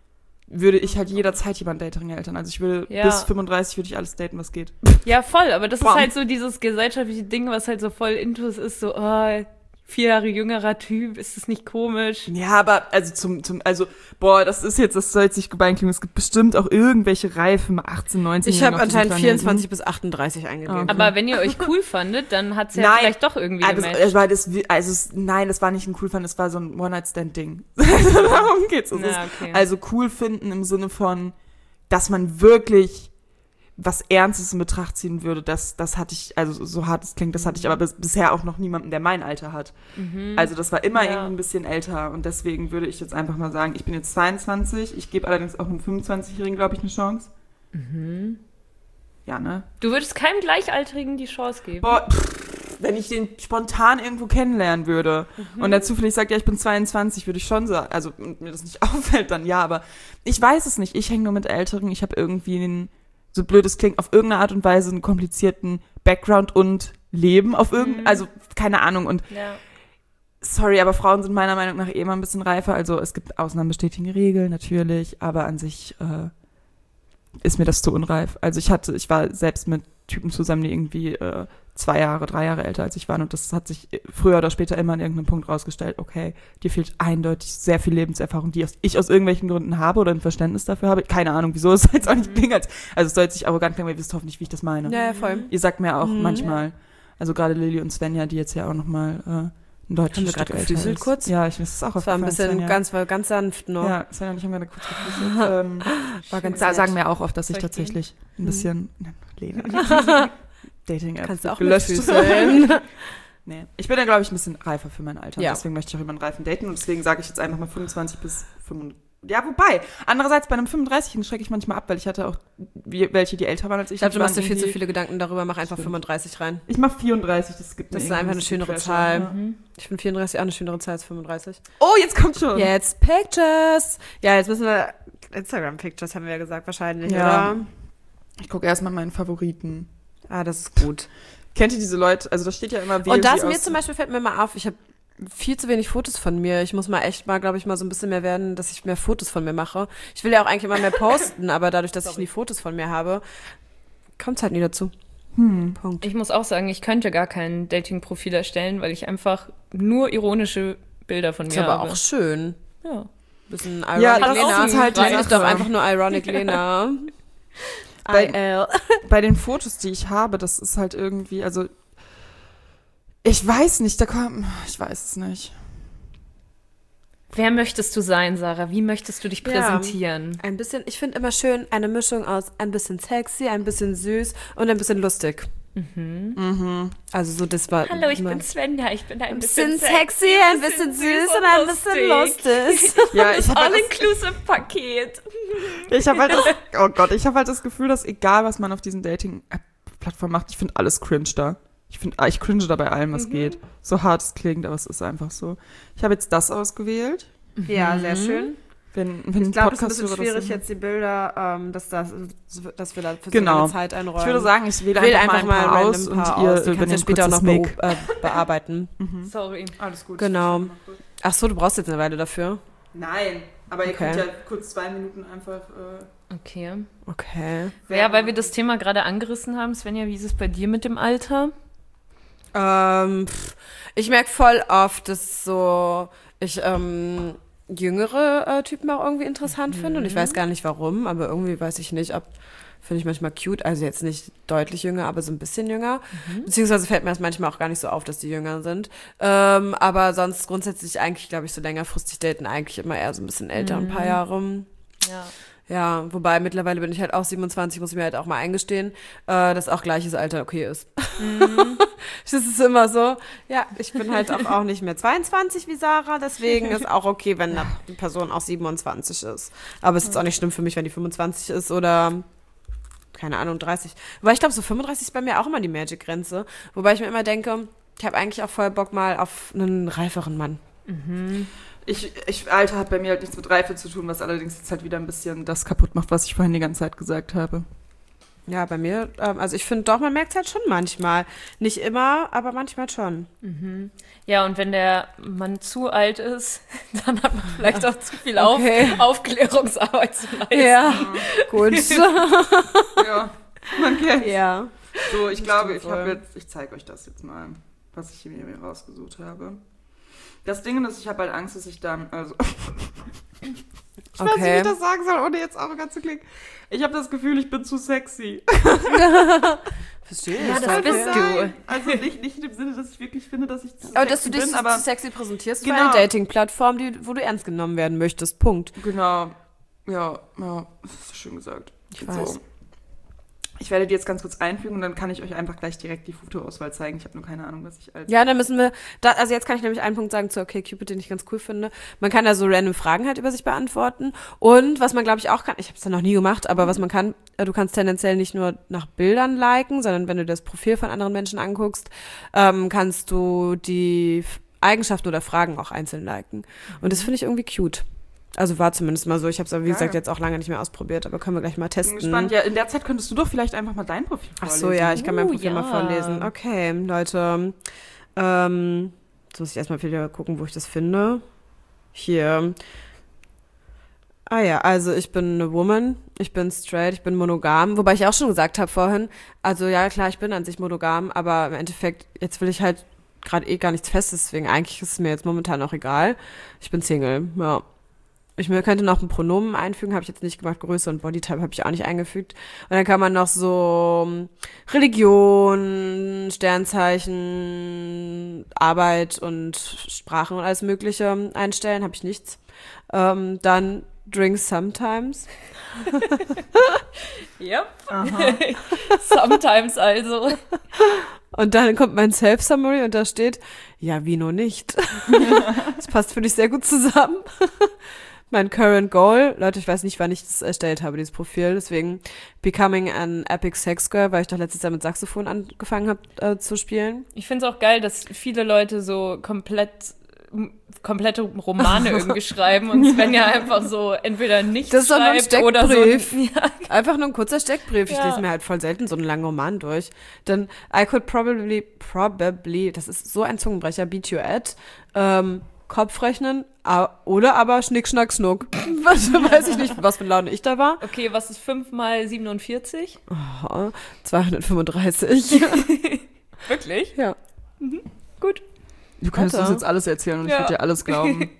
würde ich halt jederzeit jemanden daten Eltern. Also ich würde Ja. bis fünfunddreißig würde ich alles daten, was geht. Ja, voll, aber das Bam. ist halt so dieses gesellschaftliche Ding, was halt so voll intus ist, so, oh, vier Jahre jüngerer Typ, ist das nicht komisch? Ja, aber also zum, zum, also, boah, das ist jetzt, das soll jetzt nicht gemein klingen. Es gibt bestimmt auch irgendwelche Reifen, achtzehn, neunzehn. Ich habe auf diesem anscheinend Planeten. vierundzwanzig bis achtunddreißig eingegeben. Okay. Aber wenn ihr euch cool fandet, dann hat's ja Nein. vielleicht doch irgendwie Also, gematcht. es war das, also es, nein, das war nicht ein cool Fun, das war so ein One-Night-Stand-Ding. Darum geht's. Es Ja, ist okay. Also cool finden im Sinne von, dass man wirklich was Ernstes in Betracht ziehen würde, das, das hatte ich, also so hart es klingt, das hatte ich aber bis, bisher auch noch niemanden, der mein Alter hat. Mhm. Also das war immer Ja. irgendwie ein bisschen älter und deswegen würde ich jetzt einfach mal sagen, ich bin jetzt zweiundzwanzig, ich gebe allerdings auch einem fünfundzwanzigjährigen, glaube ich, eine Chance. Mhm. Ja, ne? Du würdest keinem Gleichaltrigen die Chance geben. Boah, pff, wenn ich den spontan irgendwo kennenlernen würde und der zufällig sagt, ja, ich bin zweiundzwanzig, würde ich schon sagen, also und mir das nicht auffällt, dann ja, aber ich weiß es nicht. Ich hänge nur mit Älteren, ich habe irgendwie einen, so blöd es klingt, auf irgendeine Art und Weise einen komplizierten Background und Leben auf irgendein, Mhm. also keine Ahnung und Ja. sorry, aber Frauen sind meiner Meinung nach eh immer ein bisschen reifer, also es gibt Ausnahmen bestätigen Regeln, natürlich, aber an sich äh, ist mir das zu unreif. Also ich hatte, ich war selbst mit Typen zusammen, die irgendwie äh, zwei Jahre, drei Jahre älter als ich war und das hat sich früher oder später immer an irgendeinem Punkt rausgestellt, okay, dir fehlt eindeutig sehr viel Lebenserfahrung, die ich aus irgendwelchen Gründen habe oder ein Verständnis dafür habe. Keine Ahnung, wieso, es soll jetzt auch nicht klingen, als, also es soll jetzt nicht arrogant klingen, aber ihr wisst hoffentlich, wie ich das meine. ja, ja, voll. Ihr sagt mir auch Mhm. manchmal, also gerade Lilly und Svenja, die jetzt ja auch nochmal äh, ein deutsches Haben wir Stück grad älter gefüßelt ist. kurz? Ja, ich weiß es auch Das war ein bisschen Svenja. ganz, war ganz sanft noch. Ja, Svenja und ich haben gerade kurz gefüßelt. ähm, War ganz da nett. sagen wir auch oft, dass ich Soll ich tatsächlich ein bisschen Lena Dating-App Kannst du auch gelöscht. mitfüßeln. Nee. Ich bin ja, glaube ich, ein bisschen reifer für mein Alter. Ja. Deswegen möchte ich auch jemanden reifen daten. Und deswegen sage ich jetzt einfach mal fünfundzwanzig bis fünfunddreißig. Ja, wobei, andererseits bei einem fünfunddreißigjährigen schrecke ich manchmal ab, weil ich hatte auch wie, welche, die älter waren als ich. Ich glaube, Die du machst dir waren viel zu irgendwie- viele Gedanken darüber. Mach einfach Stimmt. fünfunddreißig rein. Ich mache vierunddreißig, das gibt Das mir ist einfach irgendwie eine schönere Pressure. Zahl. Ja. Mhm. Ich finde vierunddreißig auch eine schönere Zahl als fünfunddreißig. Oh, jetzt kommt schon. Jetzt Pictures. Ja, jetzt müssen wir Instagram-Pictures, haben wir ja gesagt, wahrscheinlich, Ja. oder? Ich gucke erstmal meinen Favoriten. Ah, das ist gut. Kennt ihr diese Leute? Also da steht ja immer, Und das sie mir aus- zum Beispiel fällt mir mal auf, ich habe viel zu wenig Fotos von mir. Ich muss mal echt mal, glaube ich, mal so ein bisschen mehr werden, dass ich mehr Fotos von mir mache. Ich will ja auch eigentlich immer mehr posten, aber dadurch, dass ich nie Fotos von mir habe, kommt es halt nie dazu. Hm. Punkt. Ich muss auch sagen, ich könnte gar kein Dating-Profil erstellen, weil ich einfach nur ironische Bilder von mir Ist aber habe. auch schön. Ja. Bisschen Ja, ironic das Lena. ist halt die Nenn mich Sache. doch einfach nur ironic Lena. Bei- I L. Bei den Fotos, die ich habe, das ist halt irgendwie, also ich weiß nicht, da kommt, ich weiß es nicht. Wer möchtest du sein, Sarah? Wie möchtest du dich Ja. präsentieren? Ein bisschen, ich finde immer schön eine Mischung aus ein bisschen sexy, ein bisschen süß und ein bisschen lustig. Mhm. Also so, das war... Hallo, ich immer- bin Svenja. Ich bin ein ein bisschen, bisschen sexy, ein bisschen süß und ein bisschen lustig. Ja, ich habe halt, das- All-Inclusive-Paket. ich hab halt das, oh Gott, ich habe halt das Gefühl, dass egal, was man auf diesen Dating-Plattformen macht, ich finde alles cringe da. Ich finde, ich cringe da bei allem, was geht. So hart es klingt, aber es ist einfach so. Ich habe jetzt das ausgewählt. Ja, sehr schön. Wenn, wenn Ich glaube, es ist ein bisschen Podcast-Hörer das schwierig, sind. jetzt die Bilder, ähm, dass, das, dass wir da für Genau. so eine Zeit einräumen. Ich würde sagen, ich wähle Wähl einfach, mal ein paar aus random und paar ihr aus. Die kannst du ja übernehmt später auch kurz noch das be Make. äh, bearbeiten. Sorry. Alles gut. Genau. Ach so, du brauchst jetzt eine Weile dafür. Nein, aber ihr Okay. könnt ja kurz zwei Minuten einfach... Äh, Okay. Okay. Ja, weil wir das Thema gerade angerissen haben. Svenja, wie ist es bei dir mit dem Alter? Ähm, pff, ich merke voll oft, dass so ich ähm, jüngere äh, Typen auch irgendwie interessant finde und ich weiß gar nicht warum, aber irgendwie weiß ich nicht, ob finde ich manchmal cute, also jetzt nicht deutlich jünger, aber so ein bisschen jünger. Beziehungsweise fällt mir das manchmal auch gar nicht so auf, dass die jünger sind. Ähm, aber sonst grundsätzlich eigentlich, glaube ich, so längerfristig daten eigentlich immer eher so ein bisschen älter, ein paar Jahre. Ja. Ja, wobei mittlerweile bin ich halt auch siebenundzwanzig, muss ich mir halt auch mal eingestehen, äh, dass auch gleiches Alter okay ist. Mhm. Das ist immer so, ja, ich bin halt auch, auch nicht mehr zweiundzwanzig wie Sarah, deswegen ist auch okay, wenn die Person auch siebenundzwanzig ist. Aber es ist jetzt auch nicht schlimm für mich, wenn die fünfundzwanzig ist oder, keine Ahnung, dreißig. Wobei ich glaube, so fünfunddreißig ist bei mir auch immer die Magic-Grenze. Wobei ich mir immer denke, ich habe eigentlich auch voll Bock mal auf einen reiferen Mann. Ich, ich, Alter hat bei mir halt nichts mit Reife zu tun, was allerdings jetzt halt wieder ein bisschen das kaputt macht, was ich vorhin die ganze Zeit gesagt habe. Ja, bei mir, ähm, also ich finde doch, man merkt es halt schon manchmal. Nicht immer, aber manchmal schon. Ja, und wenn der Mann zu alt ist, dann hat man vielleicht auch zu viel Auf Okay. Aufklärungsarbeit zu leisten. Ja, gut. Ja, man kennt's. Ja. So, ich glaube, ich voll. habe jetzt, ich zeige euch das jetzt mal, was ich mir rausgesucht habe. Das Ding ist, ich habe halt Angst, dass ich dann, also, ich weiß nicht, wie Okay. ich das sagen soll, ohne jetzt arrogant zu klingen. Ich habe das Gefühl, ich bin zu sexy. Verstehe Ja, ich. das Okay. bist du. Also nicht, nicht im Sinne, dass ich wirklich finde, dass ich zu Aber sexy dass du dich bin, so aber zu sexy präsentierst für Genau. eine Dating-Plattform, die, wo du ernst genommen werden möchtest. Punkt. genau, ja, ja, das ist schön gesagt. Ich weiß. So. Ich werde die jetzt ganz kurz einfügen und dann kann ich euch einfach gleich direkt die Fotoauswahl zeigen. Ich habe nur keine Ahnung, was ich als... Ja, dann müssen wir, da, also jetzt kann ich nämlich einen Punkt sagen zu OkCupid, den ich ganz cool finde. Man kann da so random Fragen halt über sich beantworten. Und was man, glaube ich, auch kann, ich habe es dann noch nie gemacht, aber was man kann, äh, du kannst tendenziell nicht nur nach Bildern liken, sondern wenn du das Profil von anderen Menschen anguckst, ähm, kannst du die F- Eigenschaften oder Fragen auch einzeln liken. Und das finde ich irgendwie cute. Also war zumindest mal so. Ich habe es aber, wie Geil. gesagt, jetzt auch lange nicht mehr ausprobiert, aber können wir gleich mal Ich testen. bin gespannt. Ja, in der Zeit könntest du doch vielleicht einfach mal dein Profil Ach vorlesen. so, ja, ich kann mein Uh, Profil ja. mal vorlesen. Okay, Leute. Ähm, jetzt muss ich erstmal wieder gucken, wo ich das finde. Hier. Ah ja, also ich bin eine Woman, ich bin straight, ich bin monogam. Wobei ich auch schon gesagt habe vorhin, also ja, klar, ich bin an sich monogam, aber im Endeffekt, jetzt will ich halt gerade eh gar nichts Festes, deswegen eigentlich ist es mir jetzt momentan auch egal. Ich bin Single, ja. Ich mir könnte noch ein Pronomen einfügen, habe ich jetzt nicht gemacht. Größe und Bodytype habe ich auch nicht eingefügt. Und dann kann man noch so ähm, Religion, Sternzeichen, Arbeit und Sprachen und alles Mögliche einstellen. Habe ich nichts. Ähm, dann Drinks sometimes. Yep. Sometimes also. Und dann kommt mein Self-Summary und da steht, ja, Vino nicht. Das passt für dich sehr gut zusammen. Mein Current Goal, Leute, ich weiß nicht, wann ich das erstellt habe, dieses Profil, deswegen Becoming an Epic Sex Girl, weil ich doch letztes Jahr mit Saxophon angefangen habe äh, zu spielen. Ich finde es auch geil, dass viele Leute so komplett komplette Romane irgendwie schreiben und Svenja einfach so entweder nichts Das ist doch nur ein schreibt oder so. Steckbrief. Ja, Einfach nur ein kurzer Steckbrief. Ich Ja. lese mir halt voll selten so einen langen Roman durch. Dann I could probably, probably, das ist so ein Zungenbrecher, beat you at, ähm, Kopfrechnen a- oder aber Schnick, Schnack, Schnuck. Was, weiß ich nicht, was für Laune ich da war. okay, was ist fünf mal siebenundvierzig? Oh, zweihundertfünfunddreißig. Wirklich? Ja. Gut. Du könntest Warte. uns jetzt alles erzählen und ich Ja. würde dir alles glauben.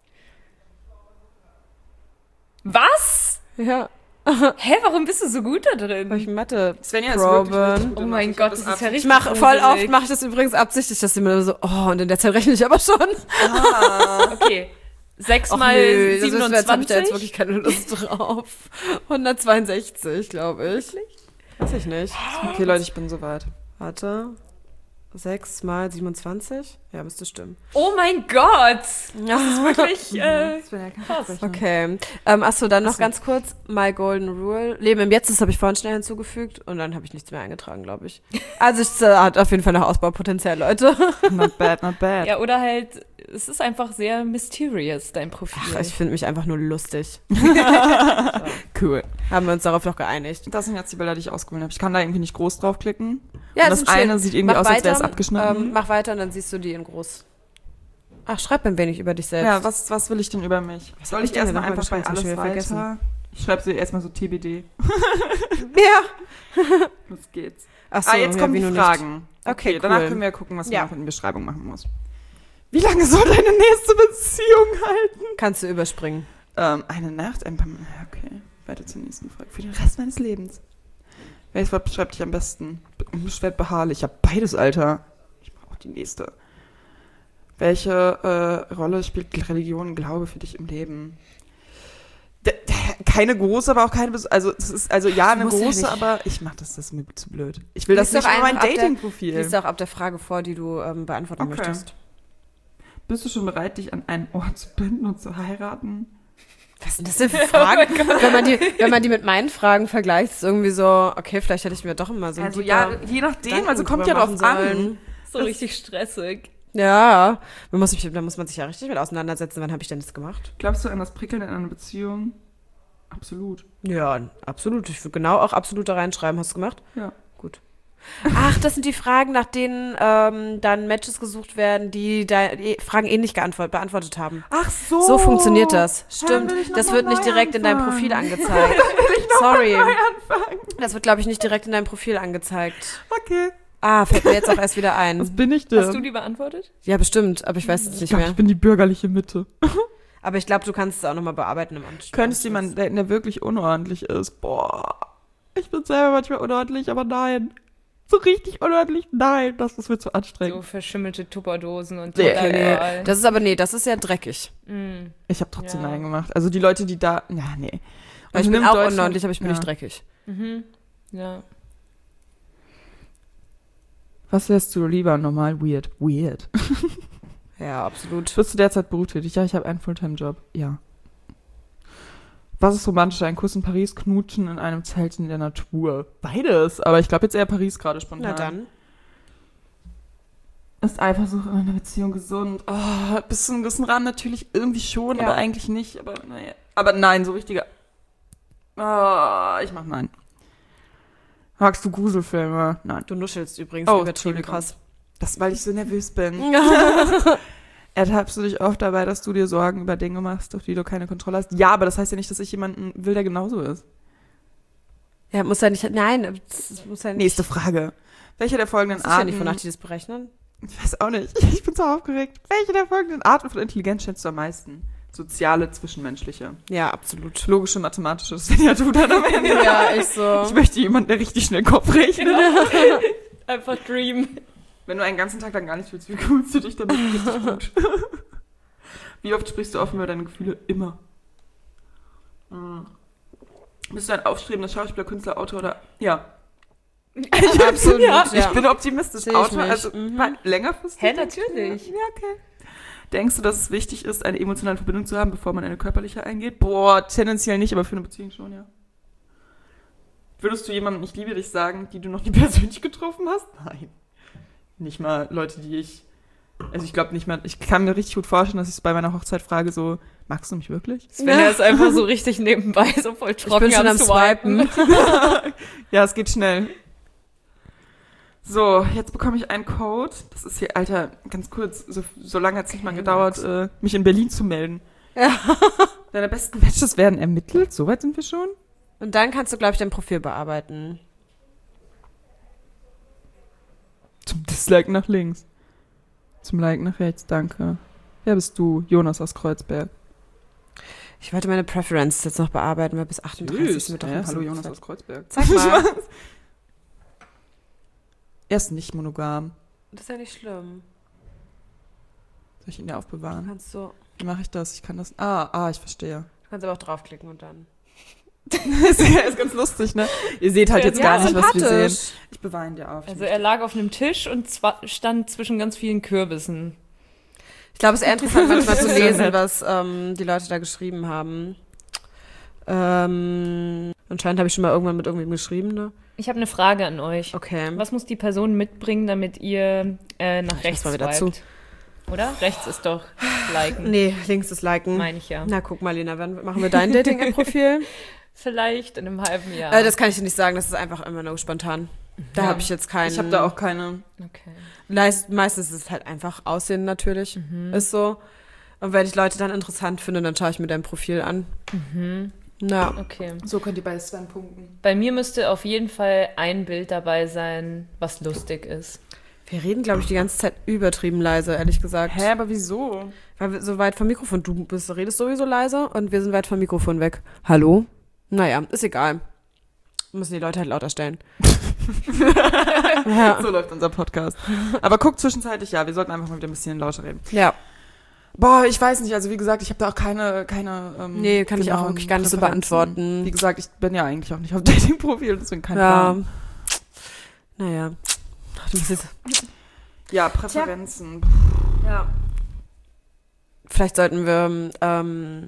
Was? Ja. Hä, warum bist du so gut da Hab ich drin? Mathe. Svenja ist Proben. wirklich richtig gut Oh in mein Mathe. Gott, Ich das hab ist ja absolut- richtig Ich mache voll gruselig. oft, mache ich das übrigens absichtlich, dass sie mir so, oh, und in der Zeit rechne ich aber schon. Okay, sechs Och, mal nö, das ist, jetzt habe ich da jetzt siebenundzwanzig? wirklich keine Lust drauf. hundertzweiundsechzig, glaube ich. Weiß ich nicht. Okay, Leute, ich bin soweit. Warte. sechs mal siebenundzwanzig? Ja, müsste stimmen. Oh mein Gott! Das ist wirklich äh, Das wäre ja kein krass. Versprechen. Okay. Ähm, achso, dann noch Achso. ganz kurz. My Golden Rule. Leben im Jetzt, das habe ich vorhin schnell hinzugefügt. Und dann habe ich nichts mehr eingetragen, glaube ich. Also es äh, hat auf jeden Fall noch Ausbaupotenzial, Leute. Not bad, not bad. Ja, oder halt, es ist einfach sehr mysterious, dein Profil. Ach, ich finde mich einfach nur lustig. Cool. Haben wir uns darauf doch geeinigt. Das sind jetzt die Bilder, die ich ausgewählt habe. Ich kann da irgendwie nicht groß draufklicken. Ja, Und das das ist schön. eine sieht irgendwie Mach aus, als wäre es weiter, abgeschnitten. Ähm, mach weiter und dann siehst du die in groß. Ach, schreib ein wenig über dich selbst. Ja, was, was will ich denn über mich? Soll ich ich denn erstmal denn? einfach Hab bei ich schon alles wieder weiter? vergessen. Ich schreibe sie erstmal so T B D. Ja. Los geht's. Achso, ah, jetzt ja, kommen wie die nur Fragen. Okay, cool. Danach können wir gucken, was Ja. man noch in die Beschreibung machen muss. Wie lange soll deine nächste Beziehung halten? nicht. Kannst du überspringen. Ähm, eine Nacht, ein paar Mal. Okay, weiter zur nächsten Frage. Für den Rest meines Lebens. Welches Wort beschreibt dich am besten? Unbeschwert beharrlich. Ich habe beides, Alter. Ich brauche auch die nächste. Welche äh, Rolle spielt Religion und Glaube für dich im Leben? D d keine große, aber auch keine. Bes also, das ist, also ja, eine musst ja große, nicht. aber ich mach das, das ist mir zu blöd. Ich will das Lies doch nicht in mein einfach ab der- Dating-Profil. Lies doch ab der Frage vor, die du ähm, beantworten Okay. möchtest. Bist du schon bereit, dich an einen Ort zu binden und zu heiraten? Was sind das denn für Fragen? wenn, man die, wenn man die mit meinen Fragen vergleicht, ist irgendwie so, okay, vielleicht hätte ich mir doch immer so ein Also deeper ja, je nachdem, Gedanken also kommt drüber ja drauf machen sollen. an. So richtig stressig. Ja, man muss sich, da muss man sich ja richtig mit auseinandersetzen. Wann habe ich denn das gemacht? Glaubst du an das Prickeln in einer Beziehung? Absolut. Ja, absolut. Ich würde genau auch absolut da reinschreiben. Hast du gemacht? Ja. Gut. Ach, das sind die Fragen, nach denen ähm, dann Matches gesucht werden, die, da, die Fragen ähnlich geantwort, beantwortet haben. Ach so. So funktioniert das. Stimmt. will ich noch Das mal wird nicht neu direkt in deinem anfangen. Profil angezeigt. Sorry. Das wird, glaube ich, nicht direkt in deinem Profil angezeigt. Okay. Ah, fällt mir jetzt auch erst wieder ein. Was bin ich denn? Hast du die beantwortet? Ja, bestimmt, aber ich weiß es ich nicht glaub, mehr. ich bin die bürgerliche Mitte. Aber ich glaube, du kannst es auch nochmal bearbeiten im Anschluss. Könntest du jemanden daten, der wirklich unordentlich ist? Boah. Ich bin selber manchmal unordentlich, aber nein. So richtig unordentlich? Nein, das ist mir zu So anstrengend. verschimmelte Tupperdosen und Nee, Okay, Tupperware. nee. Das ist aber, nee, das ist ja dreckig. Mm. Ich habe trotzdem Ja. Nein gemacht. Also die Leute, die da... Ja, nee. Weil ich Und bin nimm auch Deutschland- unordentlich, aber ich bin ja. nicht dreckig. Mhm. Ja. Was wärst du lieber? Normal, weird. Weird. Ja, absolut. Bist du derzeit berufstätig? Ja, ich habe einen Fulltime-Job. Ja. Was ist romantischer? Ein Kuss in Paris, Knutschen in einem Zelt in der Natur? Beides. Aber ich glaube jetzt eher Paris gerade spontan. Na dann. Ist Eifersucht in einer Beziehung gesund? Oh, bis zu einem gewissen Rahmen natürlich irgendwie schon, Ja. aber eigentlich nicht. Aber naja. Aber nein, so richtiger. Oh, ich mach nein. Magst du Gruselfilme? Nein. Du nuschelst übrigens Oh, übertrieben Entschuldigung. krass. Das, weil ich so nervös bin. Ertappst du dich oft dabei, dass du dir Sorgen über Dinge machst, auf die du keine Kontrolle hast? Ja, aber das heißt ja nicht, dass ich jemanden will, der genauso ist. Ja, muss ja nicht, nein, das muss ja nicht. Nächste Frage. Welche der folgenden Das ist ja Arten... nicht, wonach die das berechnen. Ich weiß auch nicht. Ich bin so aufgeregt. Welche der folgenden Arten von Intelligenz schätzt du am meisten? Soziale, zwischenmenschliche. Ja, absolut. Logische, mathematische, das sind ja du dann am Ende. Ja, ich so. Ich möchte jemanden, der richtig schnell Kopf rechnet. Einfach Dream. Wenn du einen ganzen Tag lang gar nicht willst, wie fühlst du dich damit richtig gut? Wie oft sprichst du offen über deine Gefühle? Immer. Mhm. Bist du ein aufstrebender Schauspieler, Künstler, Autor oder... Ja. Absolut, ja. ja. Ich bin optimistisch. Sehe ich Autor, mich. also Mhm. mal längerfristig. Hä, natürlich. Ja, okay. Denkst du, dass es wichtig ist, eine emotionale Verbindung zu haben, bevor man eine körperliche eingeht? Boah, tendenziell nicht, aber für eine Beziehung schon, ja. Würdest du jemandem, ich liebe dich, sagen, die du noch nie persönlich getroffen hast? Nein. Nicht mal Leute, die ich... Also ich glaube nicht mal... Ich kann mir richtig gut vorstellen, dass ich es bei meiner Hochzeit frage, so, magst du mich wirklich? Svenja ist einfach so richtig nebenbei, so voll Ich trocken bin schon am Swipen. Ja, es geht schnell. So, jetzt bekomme ich einen Code. Das ist hier, Alter, ganz kurz, so, so lange hat es nicht mal gedauert, äh, mich in Berlin zu melden. Ja. Deine besten Matches werden ermittelt? Soweit sind wir schon? Und dann kannst du, glaube ich, dein Profil bearbeiten. Zum Dislike nach links. Zum Like nach rechts, danke. Wer bist du? Jonas aus Kreuzberg. Ich wollte meine Preferences jetzt noch bearbeiten, weil bis achtunddreißig sind wir doch ja, ein hallo bisschen Jonas Zeit. aus Kreuzberg. Zeig mal. Er ist nicht monogam. Das ist ja nicht schlimm. Soll ich ihn dir aufbewahren? Kannst du. Wie mache ich das? Ich kann das. Ah, ah, ich verstehe. Du kannst aber auch draufklicken und dann. Das ist ganz lustig, ne? Ihr seht halt jetzt Ja, gar nicht, was wir sympathisch. sehen. Ich bewahr ihn dir auf. Ich Also er lag auf einem Tisch und zwar stand zwischen ganz vielen Kürbissen. Ich glaube, es ist eher interessant, manchmal zu lesen, was ähm, die Leute da geschrieben haben. Ähm, anscheinend habe ich schon mal irgendwann mit irgendwem geschrieben, ne? Ich habe eine Frage an euch. Okay. Was muss die Person mitbringen, damit ihr äh, nach Ich rechts muss mal wieder swipet? Oder? Rechts ist doch liken, Nee, links ist liken. meine ich ja. Na, guck mal, Lena, wann machen wir dein Dating-App-Profil? Vielleicht in einem halben Jahr. äh, das kann ich dir nicht sagen, das ist einfach immer nur spontan. Da Ja. habe ich jetzt keinen... ich habe da auch keine. okay. Leist, meistens ist es halt einfach Aussehen natürlich, Mhm. ist so. Und wenn ich Leute dann interessant finde, dann schaue ich mir dein Profil an. Mhm. Na, Okay. So könnt ihr bei Sven punkten. Bei mir müsste auf jeden Fall ein Bild dabei sein, was lustig ist. wir reden, glaube ich, die ganze Zeit übertrieben leise, ehrlich gesagt. Hä, aber wieso? Weil wir so weit vom Mikrofon, du bist, redest sowieso leise und wir sind weit vom Mikrofon weg. Hallo? Naja, ist egal. Müssen die Leute halt lauter stellen. ja. So läuft unser Podcast. Aber guck zwischenzeitlich, ja, wir sollten einfach mal wieder ein bisschen lauter reden. ja. Boah, ich weiß nicht, also wie gesagt, ich habe da auch keine, keine ähm, Nee, kann ich auch genauen wirklich gar nicht so Präferenzen. beantworten. Wie gesagt, ich bin ja eigentlich auch nicht auf Dating-Profil, deswegen kein Ja. Plan. Naja. Ach, du bist jetzt, Ja, Präferenzen. ja. Vielleicht sollten wir ähm,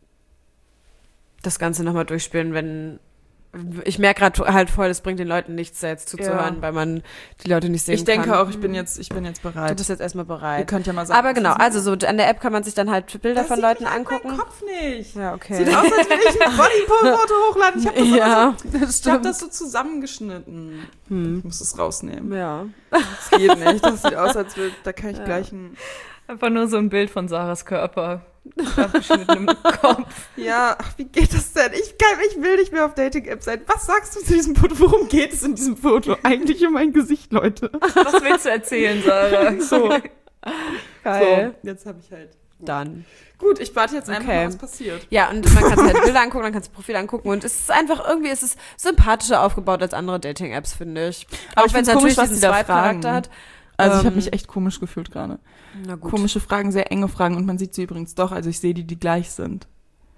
das Ganze nochmal durchspielen, wenn. Ich merke gerade halt voll, es bringt den Leuten nichts, da jetzt zuzuhören, Ja. weil man die Leute nicht sehen Ich denke kann. auch, ich bin jetzt, ich bin jetzt Du bereit. bist jetzt erstmal Ihr bereit. könnt ja mal sagen. Aber genau, was also so an der App kann man sich dann halt Bilder das von sieht Leuten mich an angucken. meinem Kopf nicht. Ja, okay. Sieht aus, als würde ich ein Bodypose-Foto hochladen. Ich habe das, ja, das so, ich hab stimmt. das so zusammengeschnitten. Ich Hm. muss es rausnehmen. Ja. Das geht nicht. Das sieht aus, als würde, da kann ich Ja. gleich ein... Einfach nur so ein Bild von Sarahs Körper. Abgeschnitten im Kopf. Ja, ach, wie geht das denn? Ich, kann, ich will nicht mehr auf Dating-App sein. Was sagst du zu diesem Foto? Worum geht es in diesem Foto? Eigentlich um mein Gesicht, Leute. Was willst du erzählen, Sarah? So, Geil. so jetzt habe ich halt... Dann. Gut, ich warte jetzt einfach Okay. mal, was passiert. Ja, und man kann sich halt Bilder angucken, dann kannst du Profil angucken und es ist einfach irgendwie, es ist sympathischer aufgebaut als andere Dating-Apps, finde ich. Aber Auch ich wenn es find's natürlich komisch, was diesen die da Swipe-Charakter fragen. hat. Also ich Ähm, habe mich echt komisch gefühlt gerade. Na gut. Komische Fragen, sehr enge Fragen und man sieht sie übrigens doch. Also ich sehe die, die gleich sind.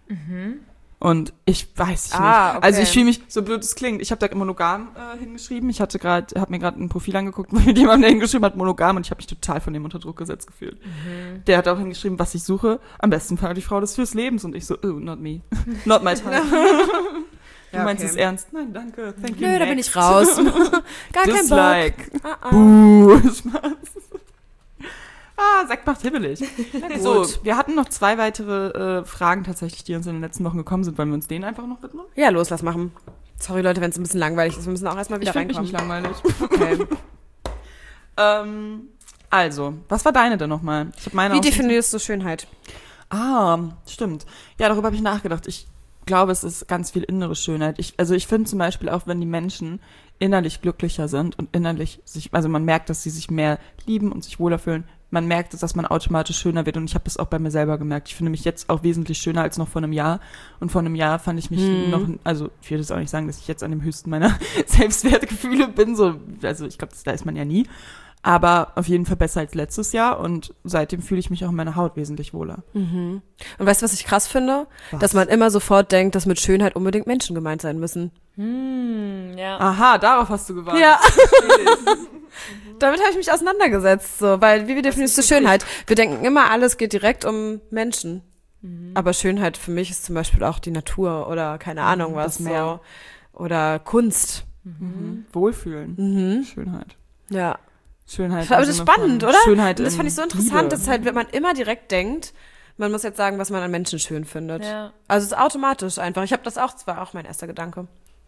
Und ich weiß ich Ah, nicht. okay. Also ich fühle mich, so blöd es klingt, ich habe da monogam äh, hingeschrieben. Ich hatte gerade, habe mir gerade ein Profil angeguckt mit jemandem, der hingeschrieben hat, monogam, und ich habe mich total von dem unter Druck gesetzt gefühlt. Der hat auch hingeschrieben, was ich suche. Am besten fand die Frau des fürs Lebens. Und ich so, oh, not me. Not my type. Du Ja, meinst okay. es ernst? Nein, danke. Thank you. Nö, da bin next. ich raus. Gar kein Bock. Dislike. Ah, ah. Buh. Spaß. Ah, Sekt macht hibbelig. gut. So, wir hatten noch zwei weitere äh, Fragen tatsächlich, die uns in den letzten Wochen gekommen sind. Wollen wir uns denen einfach noch widmen? Ja, los, lass machen. Sorry, Leute, wenn es ein bisschen langweilig ist. Wir müssen auch erstmal wieder Ich finde mich reinkommen. nicht langweilig. Okay. ähm, also, was war deine denn nochmal? Ich habe meine Wie auch schon- definierst du Schönheit? Ah, stimmt. Ja, darüber habe ich nachgedacht. Ich glaube, es ist ganz viel innere Schönheit. Ich, also ich finde zum Beispiel auch, wenn die Menschen innerlich glücklicher sind und innerlich sich, also man merkt, dass sie sich mehr lieben und sich wohler fühlen, man merkt, dass man automatisch schöner wird. Und ich habe das auch bei mir selber gemerkt. Ich finde mich jetzt auch wesentlich schöner als noch vor einem Jahr. Und vor einem Jahr fand ich mich Mhm. noch, also ich würde jetzt auch nicht sagen, dass ich jetzt an dem höchsten meiner Selbstwertgefühle bin. So, also ich glaube, da ist man ja nie. Aber auf jeden Fall besser als letztes Jahr. Und seitdem fühle ich mich auch in meiner Haut wesentlich wohler. Mhm. Und weißt du, was ich krass finde? Was? Dass man immer sofort denkt, dass mit Schönheit unbedingt Menschen gemeint sein müssen. Hm, ja. Aha, darauf hast du gewartet. Ja. Damit habe ich mich auseinandergesetzt, so, weil wie wir definierst du ist wirklich- Schönheit? Wir denken immer, alles geht direkt um Menschen. Mhm. Aber Schönheit für mich ist zum Beispiel auch die Natur oder keine Ahnung was. das Meer. So. Oder Kunst. Mhm. Wohlfühlen. Mhm. Schönheit. Ja. Schönheit. Aber im das ist Sinne von spannend, oder? Schönheit Und das in fand ich so Liebe. interessant, dass halt, wenn man immer direkt denkt, man muss jetzt sagen, was man an Menschen schön findet. Ja. Also es ist automatisch einfach. Ich habe das auch, das war auch mein erster Gedanke.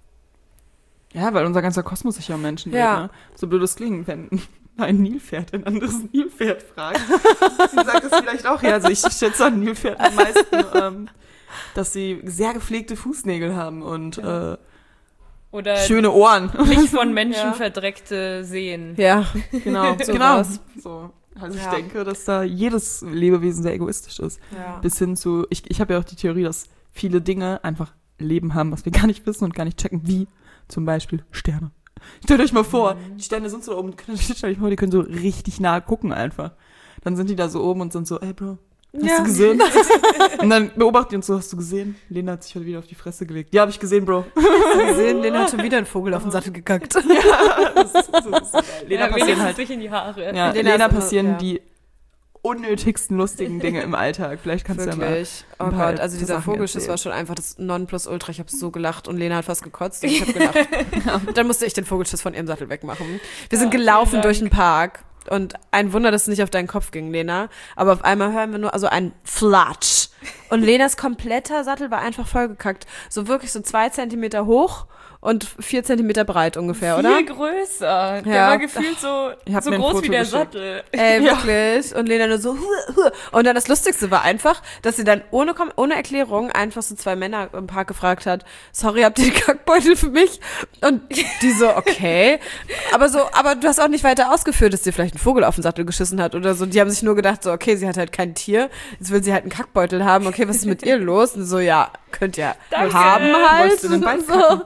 Ja, weil unser ganzer Kosmos sich ja um Menschen Ja. dreht, ne? So blöd es klingt, wenn ein Nilpferd ein anderes Nilpferd fragt. Sie sagt das vielleicht auch, ja, also ich schätze an Nilpferden am meisten, ähm, dass sie sehr gepflegte Fußnägel haben und Ja. äh, Oder schöne Ohren. nicht von Menschen Ja. verdreckte Seen. Ja. Genau, So genau. was. So. Also ich Ja. denke, dass da jedes Lebewesen sehr egoistisch ist. Ja. Bis hin zu, ich, ich habe ja auch die Theorie, dass viele Dinge einfach Leben haben, was wir gar nicht wissen und gar nicht checken, wie zum Beispiel Sterne. Stellt euch mal vor, die Sterne sind so da oben, stellt euch mal vor, die können so richtig nah gucken einfach. dann sind die da so oben und sind so, ey Bro, hast Ja. du gesehen? Und dann beobachten die uns so, hast du gesehen? Lena hat sich heute wieder auf die Fresse gelegt. Ja, habe ich gesehen, Bro. Hast du gesehen, Lena hat schon wieder einen Vogel auf den Sattel gekackt. Das ist, das ist, das ist geil. Lena Ja, passieren wenigstens halt, durch in die Haare. ja, Lena Lena ist immer- passieren ja. die unnötigsten lustigen Dinge im Alltag. Vielleicht kannst du ja mal Wirklich. Oh ein paar Gott, also dieser Sachen Vogelschiss erzählen. war schon einfach das Nonplusultra. Ich habe so gelacht und Lena hat fast gekotzt und ich habe gelacht. Und dann musste ich den Vogelschiss von ihrem Sattel wegmachen. Wir sind Ja, gelaufen vielen durch Dank. den Park und ein Wunder, dass es nicht auf deinen Kopf ging, Lena. Aber auf einmal hören wir nur also ein Flatsch. Und Lenas kompletter Sattel war einfach vollgekackt. So wirklich so zwei Zentimeter hoch und vier Zentimeter breit ungefähr, oder? Viel größer. Der Ja. war gefühlt so, Ihr habt so mir ein groß Foto wie der geschickt. Sattel. Ey, wirklich. Und Lena nur so, huh, huh. Und dann das Lustigste war einfach, dass sie dann ohne, Kom- ohne Erklärung einfach so zwei Männer im Park gefragt hat, sorry, habt ihr den Kackbeutel für mich? Und die so, okay. Aber so, aber du hast auch nicht weiter ausgeführt, dass dir vielleicht ein Vogel auf den Sattel geschissen hat oder so. Die haben sich nur gedacht, so, okay, sie hat halt kein Tier, jetzt will sie halt einen Kackbeutel haben, okay, was ist mit ihr los? Und so, ja, könnt ihr Danke. haben halt. Wolltest du den Ball so.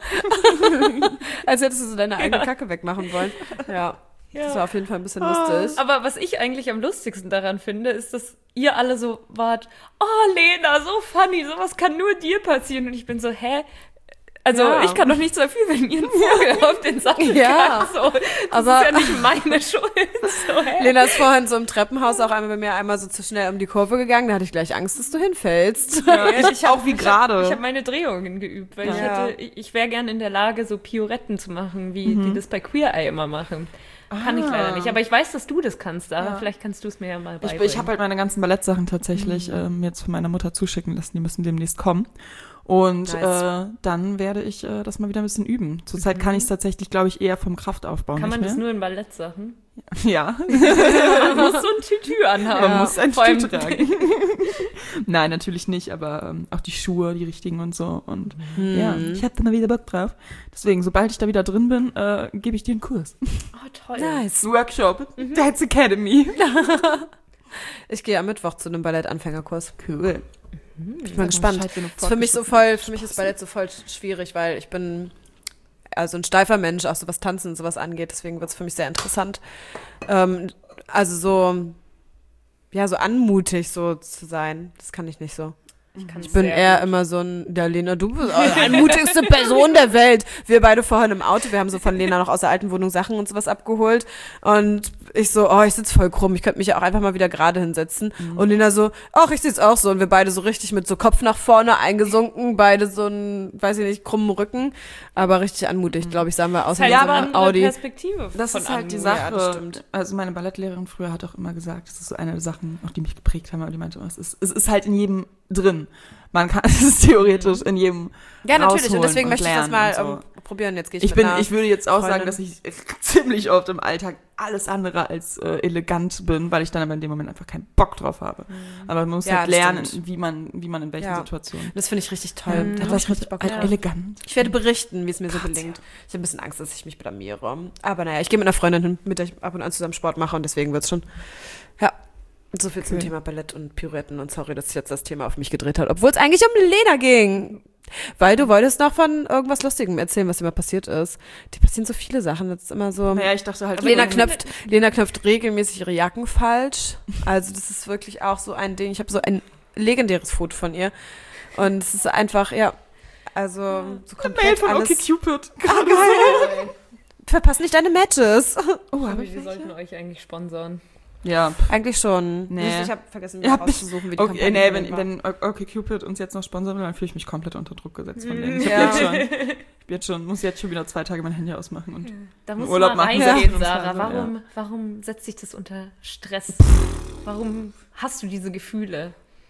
Als hättest du so deine eigene Kacke wegmachen wollen. Ja. Ja. Das war auf jeden Fall ein bisschen lustig. Aber was ich eigentlich am lustigsten daran finde, ist, dass ihr alle so wart, oh Lena, so funny, sowas kann nur dir passieren. Und ich bin so, hä? Also Ja. ich kann doch nichts dafür, wenn ihr einen Vogel auf den Sattel Ja. kackt. So. Das Aber- ist ja nicht meine Schuld. So, hä? Lena ist vorhin so im Treppenhaus auch einmal bei mir einmal so zu schnell um die Kurve gegangen. Da hatte ich gleich Angst, dass du hinfällst. Ja, ich, auch wie Ich gerade. habe meine Drehungen geübt, weil ich Ja. hätte, ich, ich wäre gern in der Lage, so Pirouetten zu machen, wie die das bei Queer Eye immer machen. Kann ich leider nicht. Aber ich weiß, dass du das kannst, Sarah. Ja. Vielleicht kannst du es mir ja mal Ich, beibringen. ich habe halt meine ganzen Ballettsachen tatsächlich ähm, jetzt von meiner Mutter zuschicken lassen. Die müssen demnächst kommen. Und Nice. äh, dann werde ich äh, das mal wieder ein bisschen üben. Zurzeit kann ich es tatsächlich, glaube ich, eher vom Kraftaufbau Kann man nicht das mehr. nur in Ballettsachen? Ja, Man muss so ein Tütü anhaben. man muss ein Vor allem- Tütü tragen. Nein, natürlich nicht, aber ähm, auch die Schuhe, die richtigen und so. Und ja, ich habe da mal wieder Bock drauf. Deswegen, sobald ich da wieder drin bin, äh, gebe ich dir einen Kurs. Oh, toll. Nice. Workshop, Dance Academy. Ich gehe am Mittwoch zu einem Ballettanfängerkurs. Cool. Ich bin gespannt. Bescheid, wenn du Das ist für mich so voll, für mich ist Ballett so voll schwierig, weil ich bin also ein steifer Mensch, auch so was Tanzen und sowas angeht. Deswegen wird es für mich sehr interessant. Ähm, also so, ja, so anmutig so zu sein. Das kann ich nicht so. Ich, Ich bin eher immer so ein, ja, Lena, du bist die anmutigste Person der Welt. Wir beide vorhin im Auto, wir haben so von Lena noch aus der alten Wohnung Sachen und sowas abgeholt. Und ich so, oh, ich sitze voll krumm, ich könnte mich ja auch einfach mal wieder gerade hinsetzen. Mhm. Und Lena so, ach, ich sitze auch so. Und wir beide so richtig mit so Kopf nach vorne eingesunken, beide so einen, weiß ich nicht, krummen Rücken. Aber richtig anmutig, glaube ich, sahen wir aus ist halt wie Ja, so so eine ein andere Audi. Perspektive. Das von ist halt die anderen. Ja, Sache. das stimmt. Also meine Ballettlehrerin früher hat auch immer gesagt, das ist so eine der Sachen, auch die mich geprägt haben, aber die meinte, immer, es ist, es ist halt in jedem drin. Man kann es ist theoretisch in jedem Ja, natürlich. Und rausholen deswegen und möchte ich das lernen mal und so. ähm, probieren. Jetzt gehe ich, Ich mit bin, einer ich würde jetzt auch Freundin. sagen, dass ich ziemlich oft im Alltag alles andere als äh, elegant bin, weil ich dann aber in dem Moment einfach keinen Bock drauf habe. Aber man muss Ja, halt das lernen, stimmt. wie man, wie man in welchen Ja. Situationen. Das finde ich richtig toll. Ähm, Da hab was ich richtig Bock mit drauf. elegant. Ich werde berichten, wie es mir so gelingt. Ich habe ein bisschen Angst, dass ich mich blamiere. Aber naja, ich gehe mit einer Freundin hin, mit der ich ab und an zusammen Sport mache und deswegen wird es schon. Ja. So viel zum Okay. Thema Ballett und Pirouetten und sorry, dass sich jetzt das Thema auf mich gedreht hat, obwohl es eigentlich um Lena ging. Weil du wolltest noch von irgendwas Lustigem erzählen, was dir mal passiert ist. Die passieren so viele Sachen. Das ist immer so. Naja, ich dachte halt. Lena irgendwie- knöpft, Lena knöpft regelmäßig ihre Jacken falsch. Also das ist wirklich auch so ein Ding. Ich habe so ein legendäres Foto von ihr. Und es ist einfach, ja, also so komplett Mail von alles. OkCupid. Verpass nicht deine Matches. Oh, Aber habe ich wir welche? sollten euch eigentlich sponsern. Ja. Eigentlich schon. Nee. Ich habe vergessen, Ihr mir habt mich- rauszusuchen, wie die Okay, Kampagne nee, wenn, war. wenn OkCupid uns jetzt noch sponsern will, dann fühle ich mich komplett unter Druck gesetzt von denen. Ich, Ja. hab jetzt schon, ich bin jetzt schon, muss jetzt schon wieder zwei Tage mein Handy ausmachen. Und Da muss Urlaub man machen, reingehen, ja. Sarah. Ja. Warum, warum setzt sich das unter Stress? Warum hast du diese Gefühle?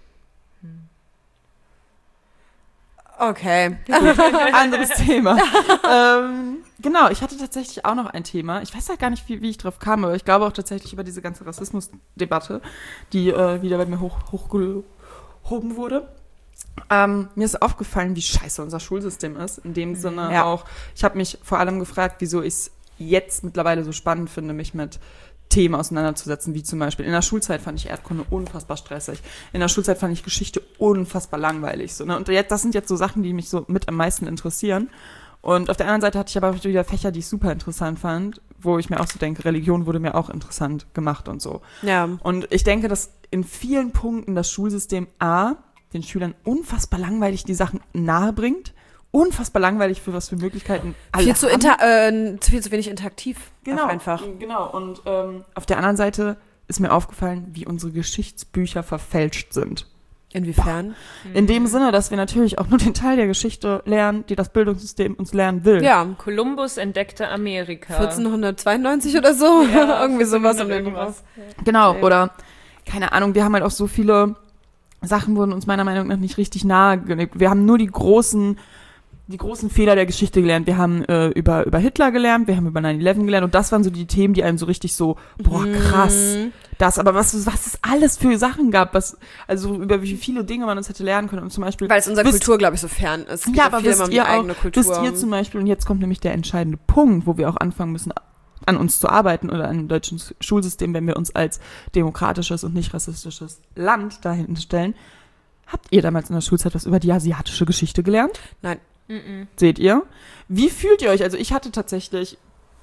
Okay. anderes Thema. ähm, genau, ich hatte tatsächlich auch noch ein Thema. Ich weiß halt gar nicht, wie, wie ich drauf kam, aber ich glaube auch tatsächlich über diese ganze Rassismusdebatte, die äh, wieder bei mir hoch, hochgehoben wurde. Ähm, mir ist aufgefallen, wie scheiße unser Schulsystem ist. In dem Sinne Ja. auch, ich habe mich vor allem gefragt, wieso ich es jetzt mittlerweile so spannend finde, mich mit Themen auseinanderzusetzen, wie zum Beispiel in der Schulzeit fand ich Erdkunde unfassbar stressig. In der Schulzeit fand ich Geschichte unfassbar langweilig. So, ne? Und jetzt, das sind jetzt so Sachen, die mich so mit am meisten interessieren. Und auf der anderen Seite hatte ich aber auch wieder Fächer, die ich super interessant fand, wo ich mir auch so denke, Religion wurde mir auch interessant gemacht und so. Ja. Und ich denke, dass in vielen Punkten das Schulsystem A den Schülern unfassbar langweilig die Sachen nahe bringt, unfassbar langweilig für was für Möglichkeiten alle Viel zu, haben. inter äh, viel zu wenig interaktiv. Genau, Auch einfach. genau. Und ähm, auf der anderen Seite ist mir aufgefallen, wie unsere Geschichtsbücher verfälscht sind. Inwiefern? In dem Sinne, dass wir natürlich auch nur den Teil der Geschichte lernen, die das Bildungssystem uns lernen will. Ja. Kolumbus entdeckte Amerika. vierzehnhundertzweiundneunzig oder so. Ja, Irgendwie sowas um den irgendwas. Genau, Ja. oder keine Ahnung, wir haben halt auch so viele Sachen wurden uns meiner Meinung nach nicht richtig nahegelegt. Wir haben nur die großen die großen Fehler der Geschichte gelernt. Wir haben äh, über über Hitler gelernt, wir haben über nine eleven gelernt und das waren so die Themen, die einem so richtig so, boah, krass, Mhm. das, aber was was es alles für Sachen gab, was also über wie viele Dinge man uns hätte lernen können und zum Beispiel Weil es unserer wisst- Kultur, glaube ich, so fern ist. Es geht Ja, aber viel immer wisst um die ihr auch, eigene Kultur. wisst ihr zum Beispiel, und jetzt kommt nämlich der entscheidende Punkt, wo wir auch anfangen müssen, an uns zu arbeiten oder an dem deutschen Schulsystem, wenn wir uns als demokratisches und nicht rassistisches Land dahin stellen. Habt ihr damals in der Schulzeit was über die asiatische Geschichte gelernt? Nein. Mhm. Seht ihr? Wie fühlt ihr euch? Also ich hatte tatsächlich,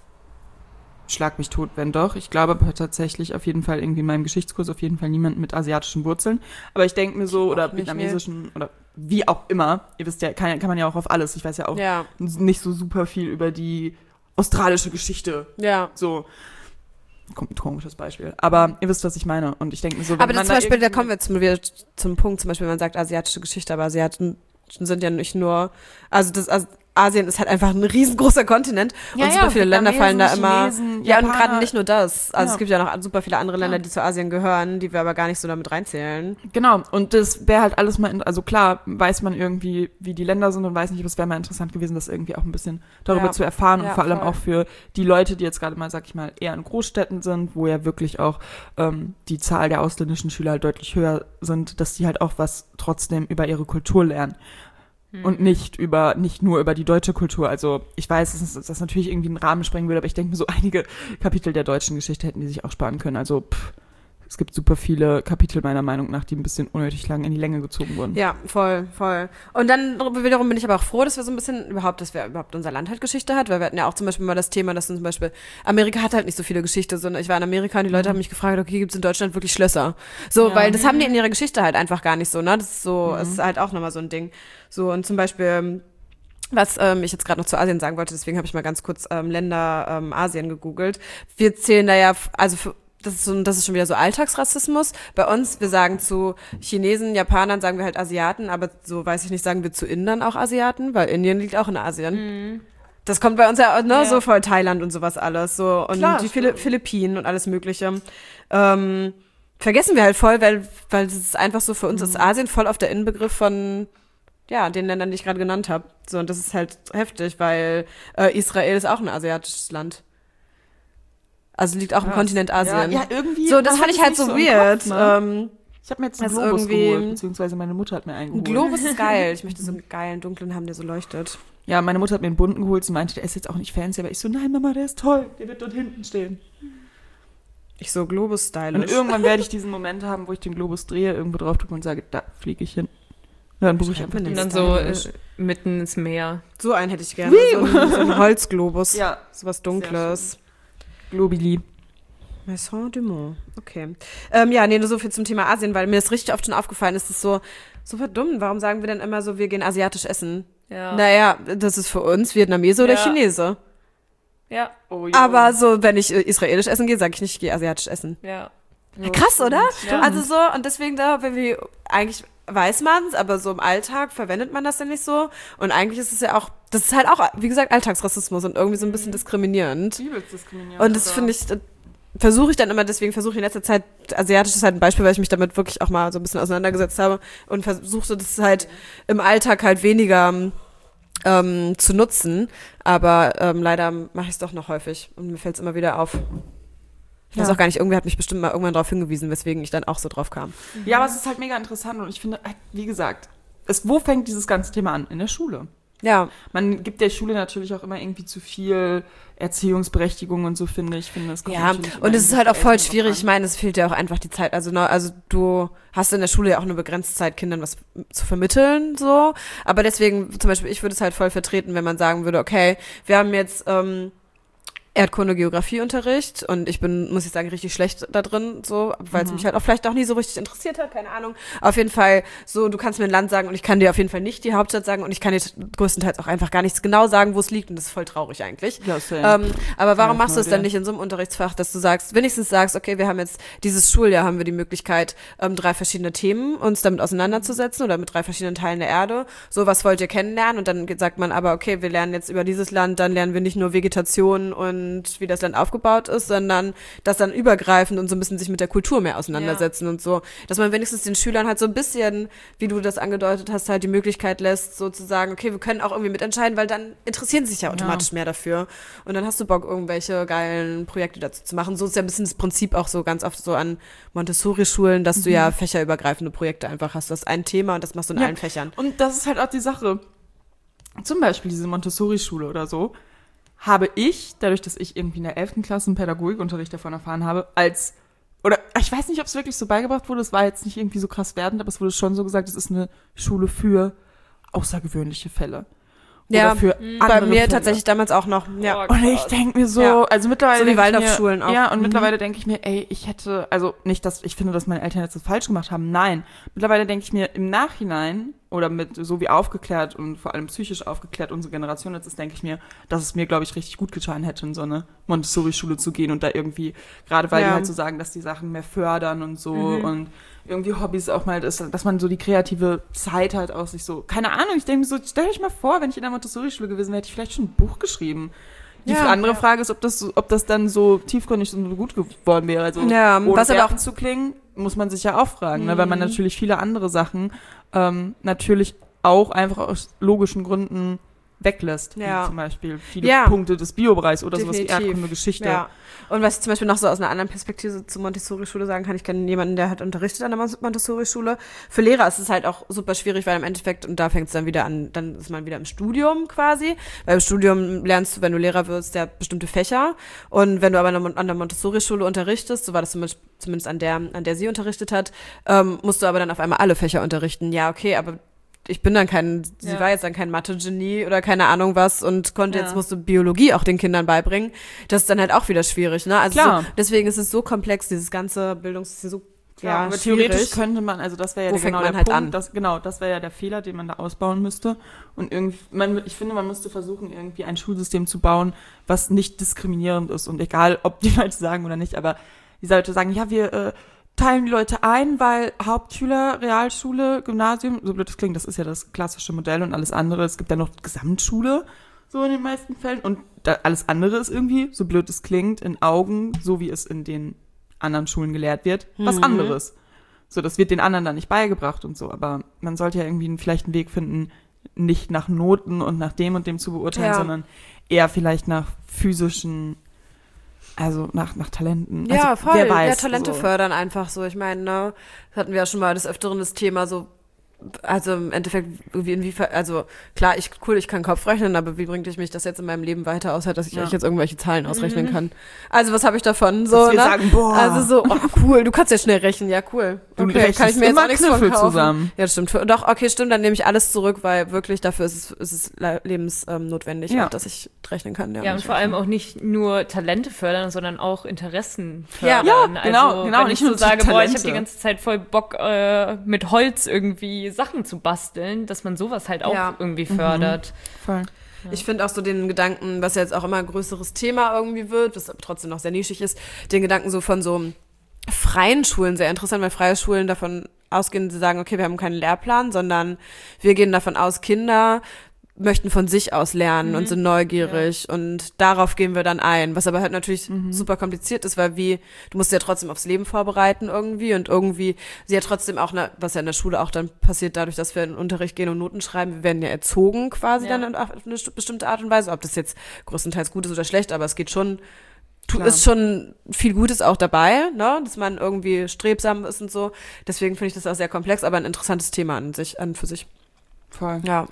schlag mich tot, wenn doch, ich glaube aber tatsächlich auf jeden Fall irgendwie in meinem Geschichtskurs auf jeden Fall niemanden mit asiatischen Wurzeln. Aber ich denke mir so, oder nicht, vietnamesischen oder wie auch immer, ihr wisst ja, kann, kann man ja auch auf alles, ich weiß ja auch Ja. nicht so super viel über die australische Geschichte, Ja. so. Kom- Komisches Beispiel. Aber ihr wisst, was ich meine. Und ich denke mir so, wenn Aber das man zum Beispiel, da irgendwie- kommen wir zum, wieder zum Punkt, zum Beispiel, wenn man sagt asiatische Geschichte, aber Asiaten sind ja nicht nur, also das, also Asien ist halt einfach ein riesengroßer Kontinent Ja, und super ja, viele Länder fallen da Vietnamesen, immer. Chinesen, Ja, und Japaner. gerade nicht nur das. Also Ja. es gibt ja noch super viele andere Länder, Ja. die zu Asien gehören, die wir aber gar nicht so damit reinzählen. Genau, und das wäre halt alles mal, in, also klar weiß man irgendwie, wie die Länder sind und weiß nicht, aber es wäre mal interessant gewesen, das irgendwie auch ein bisschen darüber Ja. zu erfahren und Ja, vor allem voll. auch für die Leute, die jetzt gerade mal, sag ich mal, eher in Großstädten sind, wo ja wirklich auch ähm, die Zahl der ausländischen Schüler halt deutlich höher sind, dass die halt auch was trotzdem über ihre Kultur lernen. Und nicht über, nicht nur über die deutsche Kultur. Also ich weiß, dass es- dass das natürlich irgendwie einen Rahmen sprengen würde, aber ich denke mir so, einige Kapitel der deutschen Geschichte hätten die sich auch sparen können. Also pff, es gibt super viele Kapitel meiner Meinung nach, die ein bisschen unnötig lang in die Länge gezogen wurden. Ja, voll, voll. Und dann wiederum bin ich aber auch froh, dass wir so ein bisschen überhaupt, dass wir überhaupt unser Land halt Geschichte hat, weil wir hatten ja auch zum Beispiel mal das Thema, dass zum Beispiel Amerika hat halt nicht so viele Geschichte, sondern ich war in Amerika und die Leute haben mich gefragt, okay, gibt es in Deutschland wirklich Schlösser? So, Ja. weil das haben die in ihrer Geschichte halt einfach gar nicht so, ne? Das ist so, Mhm. es ist halt auch nochmal so ein Ding. So, und zum Beispiel, was ähm, ich jetzt gerade noch zu Asien sagen wollte, deswegen habe ich mal ganz kurz ähm, Länder ähm, Asien gegoogelt. Wir zählen da ja, f- also für, das ist, so, das ist schon wieder so Alltagsrassismus. Bei uns, wir sagen zu Chinesen, Japanern sagen wir halt Asiaten, aber so weiß ich nicht, sagen wir zu Indern auch Asiaten, weil Indien liegt auch in Asien. Das kommt bei uns ja, ne, Ja. so voll Thailand und sowas alles, so und Klar, die stimmt. Phili- Philippinen und alles Mögliche. Ähm, vergessen wir halt voll, weil weil es ist einfach so für uns ist Asien voll auf der Inbegriff von ja den Ländern, die ich gerade genannt habe. So und das ist halt heftig, weil äh, Israel ist auch ein asiatisches Land. Also liegt auch im Krass. Kontinent Asien. Ja, ja, irgendwie. So, das man fand hat ich es halt nicht so im weird. Kopf, ne? ähm, Ich habe mir jetzt einen das Globus irgendwie- geholt, beziehungsweise meine Mutter hat mir einen ein geholt. Globus ist geil. Ich möchte so einen geilen, dunklen haben, der so leuchtet. Ja, meine Mutter hat mir einen bunten geholt und meinte, der ist jetzt auch nicht fancy, aber ich so, nein, Mama, der ist toll, der wird dort hinten stehen. Ich so Globus-stylisch. Und irgendwann werde ich diesen Moment haben, wo ich den Globus drehe, irgendwo drauf drücke und sage, da fliege ich hin. Und dann buche ich Schreibt einfach man den. Und den dann so äh, stylisch. mitten ins Meer. So einen hätte ich gerne. So ein, so ein Holzglobus. Ja, So was Dunkles. Globili. Maison du Mont. Okay. Ähm, ja, nee, nur so viel zum Thema Asien, weil mir das richtig oft schon aufgefallen ist, das ist so, so verdummt. Warum sagen wir denn immer so, wir gehen asiatisch essen? Ja. Naja, das ist für uns Vietnamese oder Ja. Chinese. Ja, Oh, ja. Aber so, wenn ich äh, israelisch essen gehe, sage ich nicht, ich gehe asiatisch essen. ja. Ja, Krass, oder? stimmt. Also so, und deswegen da, wenn wir, eigentlich weiß man's, aber so im Alltag verwendet man das ja nicht so. Und eigentlich ist es ja auch, das ist halt auch, wie gesagt, Alltagsrassismus und irgendwie so ein bisschen diskriminierend. Übelst diskriminierend. Und das also. finde ich, das versuche ich dann immer, deswegen versuche ich in letzter Zeit, asiatisch ist halt ein Beispiel, weil ich mich damit wirklich auch mal so ein bisschen auseinandergesetzt habe und versuche so, das halt im Alltag halt weniger ähm, zu nutzen. Aber ähm, leider mache ich es doch noch häufig und mir fällt es immer wieder auf. Ich weiß Ja. auch gar nicht, irgendwer hat mich bestimmt mal irgendwann darauf hingewiesen, weswegen ich dann auch so drauf kam. Ja, aber es ist halt mega interessant und ich finde, halt, wie gesagt, es, wo fängt dieses ganze Thema an? In der Schule. Ja, Man gibt der Schule natürlich auch immer irgendwie zu viel Erziehungsberechtigung und so, finde ich. Finde, es kommt ja, natürlich immer und es ist irgendwie halt auch auf voll Eltern drauf schwierig. an. Ich meine, es fehlt ja auch einfach die Zeit. Also, ne, also du hast in der Schule ja auch eine begrenzte Zeit, Kindern was zu vermitteln, so. Aber deswegen, zum Beispiel, ich würde es halt voll vertreten, wenn man sagen würde, okay, wir haben jetzt ähm, Erdkunde, Geografieunterricht und ich bin, muss ich sagen, richtig schlecht da drin, so, weil es Mhm. mich halt auch vielleicht auch nie so richtig interessiert hat, keine Ahnung. Auf jeden Fall so, du kannst mir ein Land sagen und ich kann dir auf jeden Fall nicht die Hauptstadt sagen und ich kann dir größtenteils auch einfach gar nichts genau sagen, wo es liegt und das ist voll traurig eigentlich. Ja, same. Ähm, aber warum Ja, machst du es voll, dann ja. nicht in so einem Unterrichtsfach, dass du sagst, wenigstens sagst, okay, wir haben jetzt dieses Schuljahr haben wir die Möglichkeit, ähm, drei verschiedene Themen uns damit auseinanderzusetzen oder mit drei verschiedenen Teilen der Erde. So, was wollt ihr kennenlernen? Und dann sagt man aber, okay, wir lernen jetzt über dieses Land, dann lernen wir nicht nur Vegetation und wie das Land aufgebaut ist, sondern das dann übergreifend und so ein bisschen sich mit der Kultur mehr auseinandersetzen und so. Dass man wenigstens den Schülern halt so ein bisschen, wie du das angedeutet hast, halt die Möglichkeit lässt, so zu sagen, okay, wir können auch irgendwie mitentscheiden, weil dann interessieren sie sich ja automatisch mehr dafür. Und dann hast du Bock, irgendwelche geilen Projekte dazu zu machen. So ist ja ein bisschen das Prinzip auch so ganz oft so an Montessori-Schulen, dass du ja fächerübergreifende Projekte einfach hast. Du hast ein Thema und das machst du in Ja. allen Fächern. Und das ist halt auch die Sache. Zum Beispiel diese Montessori-Schule oder so, habe ich, dadurch, dass ich irgendwie in der elften Klasse einen Pädagogikunterricht davon erfahren habe, als, oder ich weiß nicht, ob es wirklich so beigebracht wurde, es war jetzt nicht irgendwie so krass werdend, aber es wurde schon so gesagt, es ist eine Schule für außergewöhnliche Fälle. Oder Ja, für Bei andere mir Fälle. tatsächlich damals auch noch. Ja. Und ich denke mir so, Ja. also mittlerweile So wie denk ich Waldorfschulen mir, auch. Ja, und Mhm. mittlerweile denke ich mir, ey, ich hätte, also nicht, dass ich finde, dass meine Eltern jetzt das falsch gemacht haben, nein. Mittlerweile denke ich mir im Nachhinein oder mit so wie aufgeklärt und vor allem psychisch aufgeklärt unsere Generation jetzt ist, denke ich mir, dass es mir, glaube ich, richtig gut getan hätte, in so eine Montessori-Schule zu gehen und da irgendwie, gerade weil Ja. die halt so sagen, dass die Sachen mehr fördern und so und irgendwie Hobbys auch mal, dass, dass man so die kreative Zeit halt auch sich so, keine Ahnung, ich denke mir so, stell euch mal vor, wenn ich in der Montessori-Schule gewesen wäre, hätte ich vielleicht schon ein Buch geschrieben. Die Ja, andere ja. Frage ist, ob das, so- ob das dann so tiefgründig und so gut geworden wäre. Also, Ja, ohne was aber wertend auch- zu klingen, muss man sich ja auch fragen, ne? Weil man natürlich viele andere Sachen ähm, natürlich auch einfach aus logischen Gründen weglässt. Ja. Wie zum Beispiel viele Ja. Punkte des Biobereichs oder sowas wie Definitiv. Erdkunde, Geschichte. Ja. Und was ich zum Beispiel noch so aus einer anderen Perspektive zur Montessori-Schule sagen kann, ich kenne jemanden, der hat unterrichtet an der Mon- Montessori-Schule. Für Lehrer ist es halt auch super schwierig, weil im Endeffekt, und da fängt es dann wieder an, dann ist man wieder im Studium quasi, weil im Studium lernst du, wenn du Lehrer wirst, ja bestimmte Fächer. Und wenn du aber an der, Mon- an der Montessori-Schule unterrichtest, so war das zumindest, zumindest an der, an der sie unterrichtet hat, ähm, musst du aber dann auf einmal alle Fächer unterrichten. Ja, okay, aber ich bin dann kein, sie Ja. war jetzt dann kein Mathe-Genie oder keine Ahnung was und konnte Ja. jetzt, musste Biologie auch den Kindern beibringen. Das ist dann halt auch wieder schwierig, ne? Also Klar. so, deswegen ist es so komplex, dieses ganze Bildungssystem so, Ja, ja, aber schwierig. theoretisch könnte man, also das wäre ja Wo der, fängt genau man der halt Punkt, an? Das, genau, das wäre ja der Fehler, den man da ausbauen müsste. Und irgendwie, man, ich finde, man müsste versuchen, irgendwie ein Schulsystem zu bauen, was nicht diskriminierend ist. Und egal, ob die Leute sagen oder nicht, aber die Leute sagen, ja, wir äh, teilen die Leute ein, weil Hauptschüler, Realschule, Gymnasium, so blöd das klingt, das ist ja das klassische Modell und alles andere, es gibt ja noch Gesamtschule, so in den meisten Fällen. Und da, alles andere ist irgendwie, so blöd es klingt, in Augen, so wie es in den anderen Schulen gelehrt wird, was Mhm. anderes. So, das wird den anderen dann nicht beigebracht und so. Aber man sollte ja irgendwie vielleicht einen Weg finden, nicht nach Noten und nach dem und dem zu beurteilen, Ja. sondern eher vielleicht nach physischen, also nach, nach Talenten. Ja, also, voll. Wer weiß, ja, Talente so. fördern einfach so. Ich meine, ne, das hatten wir ja schon mal des Öfteren das Thema so, also im Endeffekt, wie inwiefern, also klar, ich, cool, ich kann Kopf rechnen, aber wie bringt ich mich das jetzt in meinem Leben weiter, außer dass ich Ja. euch jetzt irgendwelche Zahlen ausrechnen kann? Also was habe ich davon? So, Dass wir ne? sagen, boah. Also so, oh cool, du kannst ja schnell rechnen, ja cool. Du Okay, rechnest kann ich mir jetzt immer auch nichts von Kniffel kaufen. zusammen. Ja, das stimmt. Doch, okay, stimmt, dann nehme ich alles zurück, weil wirklich dafür ist es, ist es le- lebensnotwendig, Ja. auch, dass ich rechnen kann. Ja, und vor allem auch nicht nur Talente fördern, sondern auch Interessen Ja. fördern. Ja, genau, also, genau, Wenn nicht ich so nur sage, boah, ich habe Talente. die ganze Zeit voll Bock, äh, mit Holz irgendwie Sachen zu basteln, dass man sowas halt auch Ja. irgendwie fördert. Voll. Ich finde auch so den Gedanken, was ja jetzt auch immer ein größeres Thema irgendwie wird, was aber trotzdem noch sehr nischig ist, den Gedanken so von so freien Schulen sehr interessant, weil freie Schulen davon ausgehen, sie sagen, okay, wir haben keinen Lehrplan, sondern wir gehen davon aus, Kinder möchten von sich aus lernen und sind neugierig und darauf gehen wir dann ein, was aber halt natürlich super kompliziert ist, weil wie, du musst ja trotzdem aufs Leben vorbereiten irgendwie und irgendwie, sie ja trotzdem auch, ne, was ja in der Schule auch dann passiert, dadurch, dass wir in den Unterricht gehen und Noten schreiben, wir werden ja erzogen quasi Ja. dann auf eine st- bestimmte Art und Weise, ob das jetzt größtenteils gut ist oder schlecht, aber es geht schon, tu, Klar. ist schon viel Gutes auch dabei, ne, dass man irgendwie strebsam ist und so, deswegen finde ich das auch sehr komplex, aber ein interessantes Thema an sich, an für sich, Voll. ja.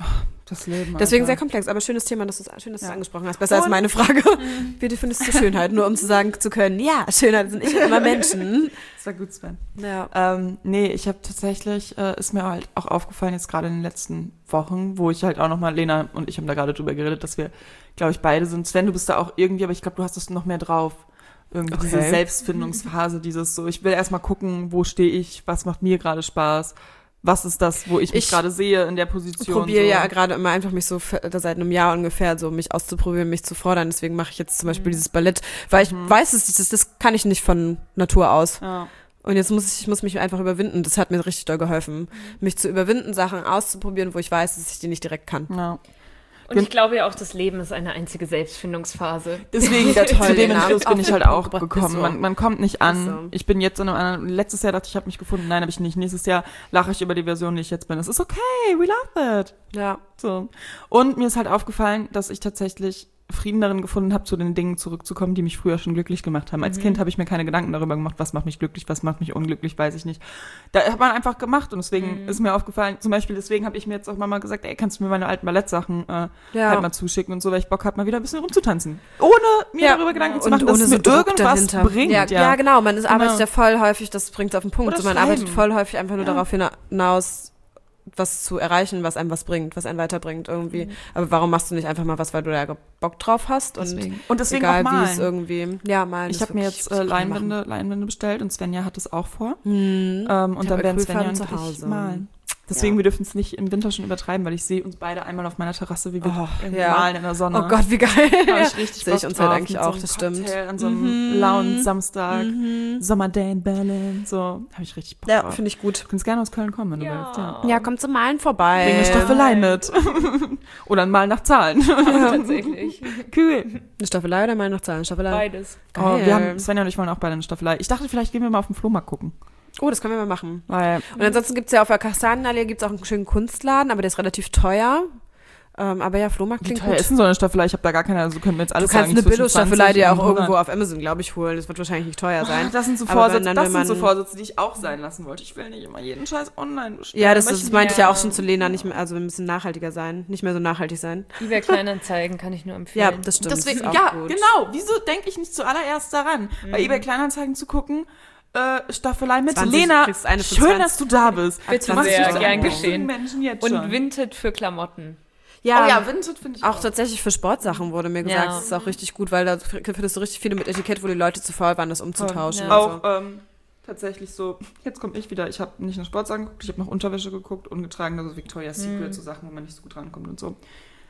Das Leben, Deswegen Alter. sehr komplex, aber schönes Thema, dass du es schön, dass du es Ja. angesprochen hast. Besser Und- als meine Frage. Wie definierst du Schönheit? Nur um zu sagen zu können, ja, Schönheit sind nicht immer Menschen. Das war gut, Sven. Ja. Ähm, nee, ich habe tatsächlich, äh, ist mir halt auch aufgefallen, jetzt gerade in den letzten Wochen, wo ich halt auch nochmal, Lena und ich haben da gerade drüber geredet, dass wir, glaube ich, beide sind. Sven, du bist da auch irgendwie, aber ich glaube, du hast das noch mehr drauf. Irgendwie Okay. diese Selbstfindungsphase, dieses so, ich will erstmal gucken, wo stehe ich, was macht mir gerade Spaß, was ist das, wo ich mich Ich gerade sehe in der Position. Ich probiere so. ja gerade immer einfach mich so für, seit einem Jahr ungefähr so mich auszuprobieren, mich zu fordern. Deswegen mache ich jetzt zum Beispiel dieses Ballett, weil ich weiß, das, das, das kann ich nicht von Natur aus. Ja. Und jetzt muss ich, ich muss mich einfach überwinden. Das hat mir richtig doll geholfen, mich zu überwinden, Sachen auszuprobieren, wo ich weiß, dass ich die nicht direkt kann. Ja. Und ich glaube ja auch, das Leben ist eine einzige Selbstfindungsphase. Deswegen, Ja, toll, zu dem Lena. Entschluss bin ich halt auch gekommen. so. Man, man kommt nicht an. Ist so. Ich bin jetzt in einem anderen, letztes Jahr dachte ich, ich habe mich gefunden. Nein, habe ich nicht. Nächstes Jahr lache ich über die Version, die ich jetzt bin. Es ist okay, we love it. Ja. So. Und mir ist halt aufgefallen, dass ich tatsächlich Frieden darin gefunden habe, zu den Dingen zurückzukommen, die mich früher schon glücklich gemacht haben. Als Mhm. Kind habe ich mir keine Gedanken darüber gemacht, was macht mich glücklich, was macht mich unglücklich, weiß ich nicht. Da hat man einfach gemacht und deswegen Mhm. ist mir aufgefallen, zum Beispiel deswegen habe ich mir jetzt auch mal gesagt, ey, kannst du mir meine alten Ballettsachen äh, Ja. halt mal zuschicken und so, weil ich Bock habe, mal wieder ein bisschen rumzutanzen. Ohne mir Ja. darüber Gedanken zu Und machen, dass ohne es so mir Druck irgendwas dahinter. bringt. Ja, ja. genau. Man ist, Genau. arbeitet ja voll häufig, das bringt es auf den Punkt. Oder So, man schreiben. arbeitet voll häufig einfach nur Ja. darauf hinaus, was zu erreichen, was einem was bringt, was einen weiterbringt irgendwie. Aber warum machst du nicht einfach mal was, weil du da Bock drauf hast? Und Deswegen. Und deswegen egal auch wie es malen. irgendwie. Ja, malen. Ich ist habe mir wirklich- jetzt das äh, kann man Leinwände, machen. Leinwände bestellt und Svenja hat es auch vor. Mhm. Ähm, und Ich dann hab werden Svenja Acrylfarben und zu ich Hause. malen. Deswegen, Ja. wir dürfen es nicht im Winter schon übertreiben, weil ich sehe uns beide einmal auf meiner Terrasse, wie wir Oh, irgendwie ja. malen in der Sonne. Oh Gott, wie geil. Da hab ich richtig Sehe ich Bock uns halt drauf, eigentlich mit auch, so das einem stimmt. Cocktail an so einem Mhm. lauen Samstag, Mhm. Sommerday in Berlin, so, habe ich richtig Bock Ja, drauf. finde ich gut. Du kannst gerne aus Köln kommen, wenn du Ja. willst. Ja. Ja, komm zum Malen vorbei. Bring eine Staffelei mit. Oder ein Mal nach Zahlen. Tatsächlich. Cool. Eine Staffelei oder Malen nach Zahlen? Staffelei. Beides. Oh, Geil. wir haben, Svenja und ich wollen auch beide eine Staffelei. Ich dachte, vielleicht gehen wir mal auf den Flohmarkt gucken. Oh, das können wir mal machen. Weil, Und ansonsten gibt's ja auf der Kastanienallee gibt's auch einen schönen Kunstladen, aber der ist relativ teuer. Ähm, aber ja, Flohmarkt wie klingt teuer gut. ist denn so eine Staffelei? Ich habe da gar keine, also können wir jetzt Du alles kannst sagen. eine zwischen Billo-Staffelei dir zwanzig auch und hundert. irgendwo auf Amazon, glaube ich, holen. Das wird wahrscheinlich nicht teuer sein. Ah, das sind so Aber wenn, Vorsätze, dann das will sind so man- Vorsätze, die ich auch sein lassen wollte. Ich will nicht immer jeden Scheiß online bestellen. Ja, das, Aber das ich- meinte ich ja ja. auch schon zu Lena, nicht mehr, also ein bisschen nachhaltiger sein, nicht mehr so nachhaltig sein. eBay Kleinanzeigen kann ich nur empfehlen. Ja, das stimmt. Deswegen, das ist auch ja, gut. genau. Wieso denke ich nicht zuallererst daran, Mhm. bei eBay Kleinanzeigen zu gucken, äh, Staffelei mit zwanzig, Lena, kriegst eine von schön, zwanzig. dass du da bist. Bitte Du machst sehr, dich so gern einen glücklichen geschehen. Menschen jetzt Und schon. Vinted für Klamotten. Ja, Oh ja, Vinted finde ich auch tatsächlich für Sportsachen wurde mir gesagt, Ja. das ist auch richtig gut, weil da findest du richtig viele mit Etikett, wo die Leute zu faul waren, das umzutauschen. Ja. und Auch ähm, tatsächlich so, jetzt komme ich wieder, ich habe nicht nur Sportsachen geguckt, ich habe noch Unterwäsche geguckt, ungetragen, also Victoria's Secret, Mhm. so Sachen, wo man nicht so gut rankommt und so.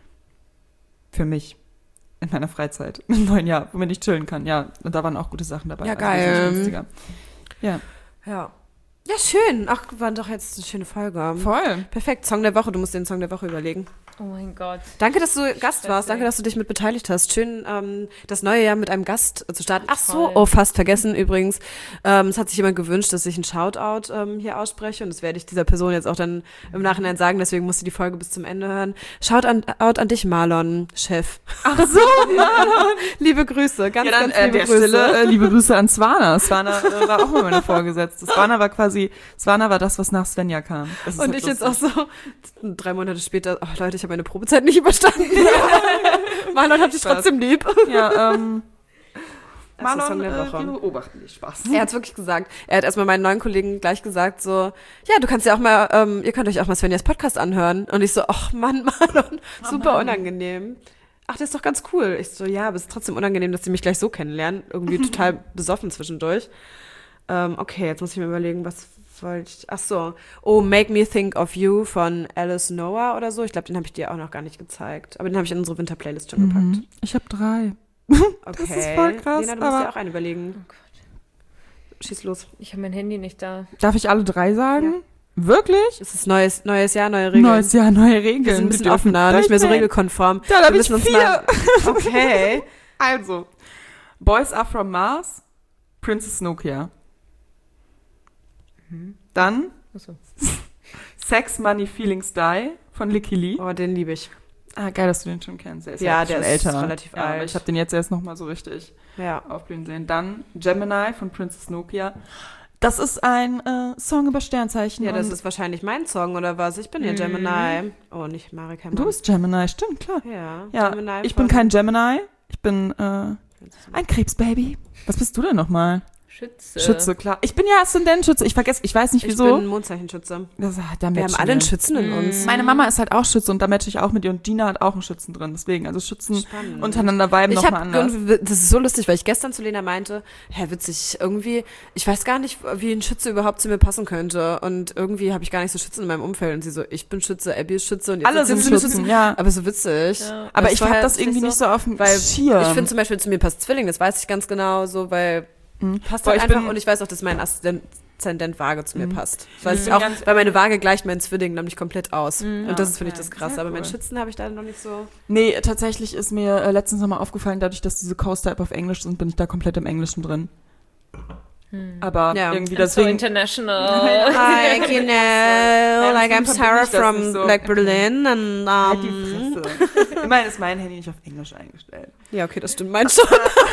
Für mich. In meiner Freizeit. Im neuen Jahr, wo man nicht chillen kann. Ja, und da waren auch gute Sachen dabei. Ja, Also die sind geil. günstiger. Ja. so. Ja. Ja, schön. Ach, war doch jetzt eine schöne Folge. Voll. Perfekt, Song der Woche. Du musst den Song der Woche überlegen. Oh mein Gott. Danke, dass du Gast warst. Perfekt. Danke, dass du dich mit beteiligt hast. Schön, ähm, das neue Jahr mit einem Gast äh, zu starten. Ach so, Voll. oh, fast vergessen übrigens. Ähm, es hat sich jemand gewünscht, dass ich einen Shoutout ähm, hier ausspreche. Und das werde ich dieser Person jetzt auch dann im Nachhinein sagen. Deswegen musst du die Folge bis zum Ende hören. Shoutout an, out an dich, Marlon, Chef. Ach so, Marlon. Liebe Grüße, ganz, Ja, dann ganz äh, liebe der Grüße. Stelle, äh, liebe Grüße an Swana. Swana äh, war auch mal meine Vorgesetzte. Swana war quasi, Swana war das, was nach Svenja kam. Das ist Und halt ich jetzt lustig. auch so, drei Monate später, oh Leute, ich habe meine Probezeit nicht überstanden. Marlon hat dich Spaß. trotzdem lieb. Ja, ähm, Das ist der Song Marlon, der äh, Woche. wir beobachten dich. Spaß. Er hat's wirklich gesagt. Er hat erstmal meinen neuen Kollegen gleich gesagt, so, ja, du kannst ja auch mal, ähm, ihr könnt euch auch mal Svenjas Podcast anhören. Und ich so, ach Mann, Marlon, super Mann. unangenehm. Ach, das ist doch ganz cool. Ich so, ja, aber es ist trotzdem unangenehm, dass sie mich gleich so kennenlernen. Irgendwie total besoffen zwischendurch. Ähm, okay, jetzt muss ich mir überlegen, was wollte ich, ach so. Oh, Make Me Think of You von Alice Noah oder so. Ich glaube, den habe ich dir auch noch gar nicht gezeigt. Aber den habe ich in unsere Winter-Playlist schon gepackt. Mhm. Ich habe drei. Okay. ist voll krass, Lena, du musst aber- dir auch einen überlegen. Oh Gott. Schieß los. Ich habe mein Handy nicht da. Darf ich alle drei sagen? Wirklich? Es ist neues, neues Jahr, neue Regeln. Neues Jahr, neue Regeln. Wir sind ein Die bisschen dürfen offener, nicht mehr so durchgehen. regelkonform. Da hab Wir ich müssen uns vier. mal- Okay. Also, Boys Are From Mars, Princess Nokia. Dann Achso. Sex, Money, Feelings Die von Licky Lee. Oh, den liebe ich. Ah, geil, dass du den schon kennst. Der ist Ja, ja, der schon ist älter. relativ ja, aber alt. Ich habe den jetzt erst noch mal so richtig Ja. aufblühen sehen. Dann Gemini von Princess Nokia. Das ist ein äh, Song über Sternzeichen. Ja, das und ist wahrscheinlich mein Song oder was? Ich bin ja Gemini. Oh, nicht Marika. du bist Gemini, stimmt, klar. Ja, Ja, Gemini ich von- bin kein Gemini. Ich bin äh, ein Krebsbaby. Was bist du denn nochmal? Schütze. Schütze, klar. Ich bin ja Aszendent-Schütze. Ich vergesse, ich weiß nicht Ich wieso. bin Mondzeichenschütze. Das, ah, da Wir matchen haben alle einen Schützen in Mm. uns. Meine Mama ist halt auch Schütze und da matche ich auch mit ihr und Dina hat auch einen Schützen drin. Deswegen, also Schützen Spannend. untereinander viben Ich nochmal habe anders. irgendwie, das ist so lustig, weil ich gestern zu Lena meinte, hä, witzig, irgendwie, ich weiß gar nicht, wie ein Schütze überhaupt zu mir passen könnte und irgendwie habe ich gar nicht so Schützen in meinem Umfeld und sie so, ich bin Schütze, Abby ist Schütze und jetzt Alle sind sind sie Schützen, ja. Aber so witzig. Ja. Aber Das ich war habe halt das irgendwie nicht so auf dem weil Schirm. Ich finde zum Beispiel, zu mir passt Zwilling, das weiß ich ganz genau, so, weil passt Boah, halt ich einfach bin- und ich weiß auch, dass mein Aszendent Aszendent Waage zu mir passt. Das weiß Ich ich bin auch, ganz- weil meine Waage gleicht meinen Zwilling nämlich komplett aus. Mhm. Und das ist, finde ich, Okay. das krass. Sehr Aber meinen cool. Schützen habe ich da noch nicht so. Nee, tatsächlich ist mir äh, letztens nochmal aufgefallen, dadurch, dass diese Coaster-App auf Englisch sind, bin ich da komplett im Englischen drin. Aber Ja. irgendwie I'm so deswegen... international. Like, you know, like I'm deswegen Sarah verbinde ich das from nicht so. like Berlin and Halt die um, Fresse. Immerhin ist mein Handy nicht auf Englisch eingestellt. ja, okay, das stimmt, mein schon.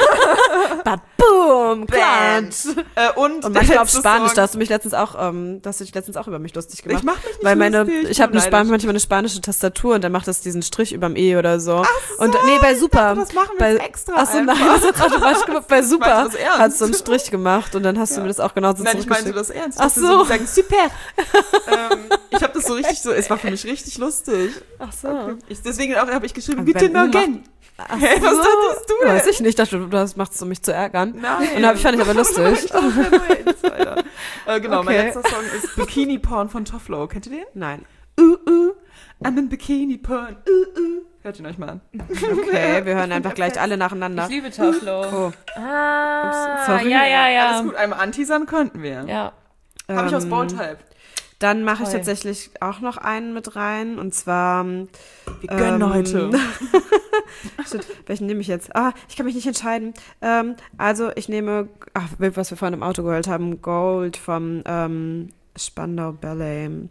But boom, klatsch. Äh, und Und der manchmal auf letzte Spanisch, Song- da hast du mich letztens auch, ähm, da hast du dich letztens auch über mich lustig gemacht. Ich mach mich nicht Weil meine, lustig, ich habe bin eine Span neidisch. manchmal eine spanische Tastatur und dann macht das diesen Strich überm E oder so. Ach so, und nee, bei Super. dachte, das machen wir bei, jetzt extra Ach so, nein, einfach. das hat automatisch gemacht. Bei Super das ernst? hat so einen Strich gemacht und dann hast du mir das auch genau so Nein, ich meinte zurückgeschickt. das ernst. Ach Ich dachte so. Die sagen, super. ähm, ich habe das so richtig so, es war für mich richtig lustig. Ach so. Ich, deswegen auch habe ich geschrieben, Aber bitte wenn no du again. Ach Hä, was so. dachtest du denn? Weiß ich nicht, ich dachte, du das machst, um mich zu ärgern. Nein. Und hab, fand ich aber lustig. Ich dachte, nur Insider. äh, genau, mein Okay. letzter Song ist Bikini Porn von Tofflow. Kennt ihr den? Nein. Uh, uh, I'm in Bikini Porn. Uh, uh. Hört ihn euch mal an. Okay, wir hören einfach gleich alle nacheinander. Ich liebe Taflo. Oh. Ah, Ups, sorry. ja, ja, ja. Alles gut, einmal anteasern könnten wir. Ja. Habe ich aus Ähm, Bautype. Dann mache ich Toll. tatsächlich auch noch einen mit rein. Und zwar. Wir gönnen ähm, heute. Shit, welchen nehme ich jetzt? Ah, ich kann mich nicht entscheiden. Ähm, also, ich nehme, ach, was wir vorhin im Auto gehört haben, Gold vom ähm, Spandau Ballet.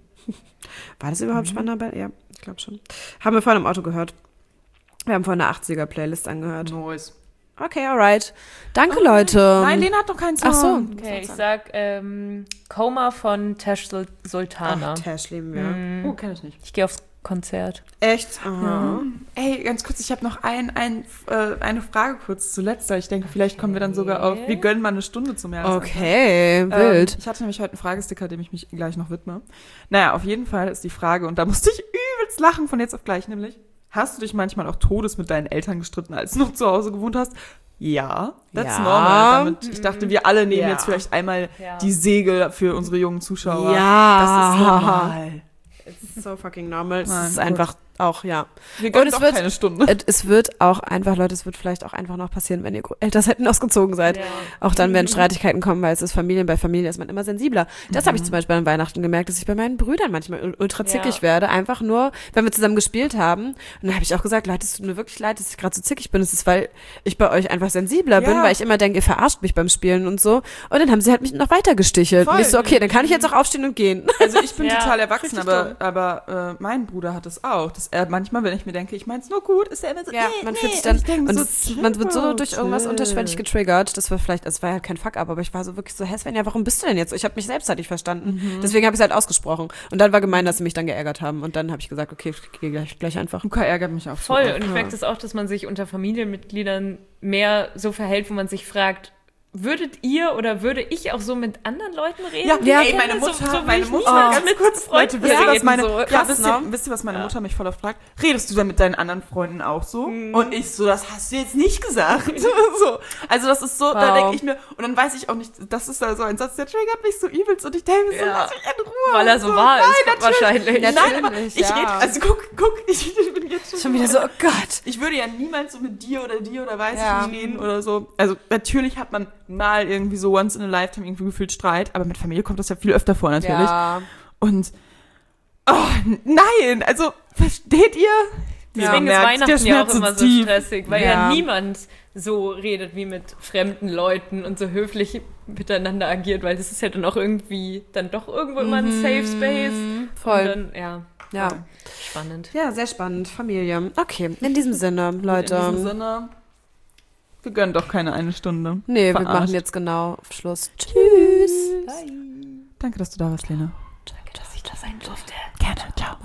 War das überhaupt Mhm. Spandau Ballet? Ja, ich glaube schon. Haben wir vorhin im Auto gehört. Wir haben vorhin eine achtziger-Playlist angehört. Nice. Okay, alright. Danke, Leute. Nein, Lena hat doch keinen Song. Ach so. Okay, ich sag ähm, Coma von Tash Sul- Sultana. Ach, Tash lieben wir. Mhm. Oh, kenn ich nicht. Ich gehe aufs Konzert. Echt? Aha. Ey, ganz kurz, ich habe noch ein, ein, äh, eine Frage kurz zuletzt, weil ich denke, vielleicht kommen wir dann sogar auf, wir gönnen mal eine Stunde zum Jahresanfang. Okay, Ähm, wild. ich hatte nämlich heute einen Fragesticker, dem ich mich gleich noch widme. Naja, auf jeden Fall ist die Frage, und da musste ich übelst lachen von jetzt auf gleich, nämlich, hast du dich manchmal auch todes mit deinen Eltern gestritten, als du noch zu Hause gewohnt hast? Ja, that's Ja. normal. Damit, ich dachte, wir alle nehmen Ja. jetzt vielleicht einmal Ja. die Segel für unsere jungen Zuschauer. Ja. Das ist normal. It's so fucking normal. Es Nein, ist gut. einfach auch, ja. Wir gönnen es doch wird- keine Stunde. Es- Es wird auch einfach, Leute, es wird vielleicht auch einfach noch passieren, wenn ihr Eltern ausgezogen seid. Ja. Auch dann werden Streitigkeiten kommen, weil es ist Familien, bei Familie ist man immer sensibler. Das habe ich zum Beispiel an Weihnachten gemerkt, dass ich bei meinen Brüdern manchmal ul- ultra zickig Ja. werde, einfach nur, wenn wir zusammen gespielt haben. Und dann habe ich auch gesagt, Leute, es tut mir wirklich leid, dass ich gerade so zickig bin. Es ist, weil ich bei euch einfach sensibler bin, Ja. weil ich immer denke, ihr verarscht mich beim Spielen und so. Und dann haben sie halt mich noch weiter gestichelt. Voll. Und ich so, okay, dann kann ich jetzt auch aufstehen und gehen. Also ich bin Ja, total erwachsen, richtig aber, dumm. aber äh, mein Bruder hat es auch. Dass er manchmal, wenn ich mir denke, ich mein's nur gut, ist er immer so, Ja, nee, man nee. fühlt sich dann, ich denk und so, es, man wird so chill, durch irgendwas chill. unterschwellig getriggert. Das war vielleicht, es war ja kein Fuck-up, aber ich war so wirklich so, hä, Svenja, warum bist du denn jetzt so? Ich habe mich selbst halt nicht verstanden. Mhm. Deswegen habe ich es halt ausgesprochen. Und dann war gemein, dass sie mich dann geärgert haben. Und dann habe ich gesagt, okay, ich gehe gleich, gleich einfach. Luca ärgert mich auch so Voll. oft. Und ich merke das auch, dass man sich unter Familienmitgliedern mehr so verhält, wo man sich fragt, würdet ihr oder würde ich auch so mit anderen Leuten reden? Ja, Ja, ey, so- meine so Mutter, will meine ich Mutter, niemals ganz mit kurz, Freunden Leute, wisst ihr, was reden, meine, so. ja, Krass, wisst, ihr, ne? wisst ihr, was meine Mutter mich voll oft fragt? Redest du denn mit deinen anderen Freunden auch so? Und ich so, das hast du jetzt nicht gesagt. so. Also das ist so, da Wow. denke ich mir, und dann weiß ich auch nicht, das ist da so ein Satz, der triggert mich so übelst und ich denke mir so, Ja. lass mich in Ruhe. Weil er so wahr ist, wahrscheinlich. Nein, aber Natürlich, ich ja. rede, also guck, guck, ich bin jetzt schon, Schon wieder so, oh Gott. Ich würde ja niemals so mit dir oder dir oder weiß Ja. ich nicht reden oder so. Also natürlich hat man mal irgendwie so once in a lifetime irgendwie gefühlt Streit, aber mit Familie kommt das ja viel öfter vor natürlich. Ja. Und oh nein, also versteht ihr? Deswegen Ja, ist merkt, der Weihnachten ja auch Schmerz immer sitzt so tief. stressig, weil Ja. ja. niemand so redet wie mit fremden Leuten und so höflich miteinander agiert, weil das ist ja dann auch irgendwie dann doch irgendwo immer ein Safe Space. Voll. Und dann, ja, Ja. spannend. Ja, sehr spannend. Familie. Okay, in diesem Sinne, Leute. In diesem Sinne, wir gönnen doch keine eine Stunde. Nee, wir Verarscht. machen jetzt genau auf Schluss. Tschüss. Tschüss. Bye. Danke, dass du da warst, Lena. Danke, dass ich da sein durfte. Gerne. Ciao.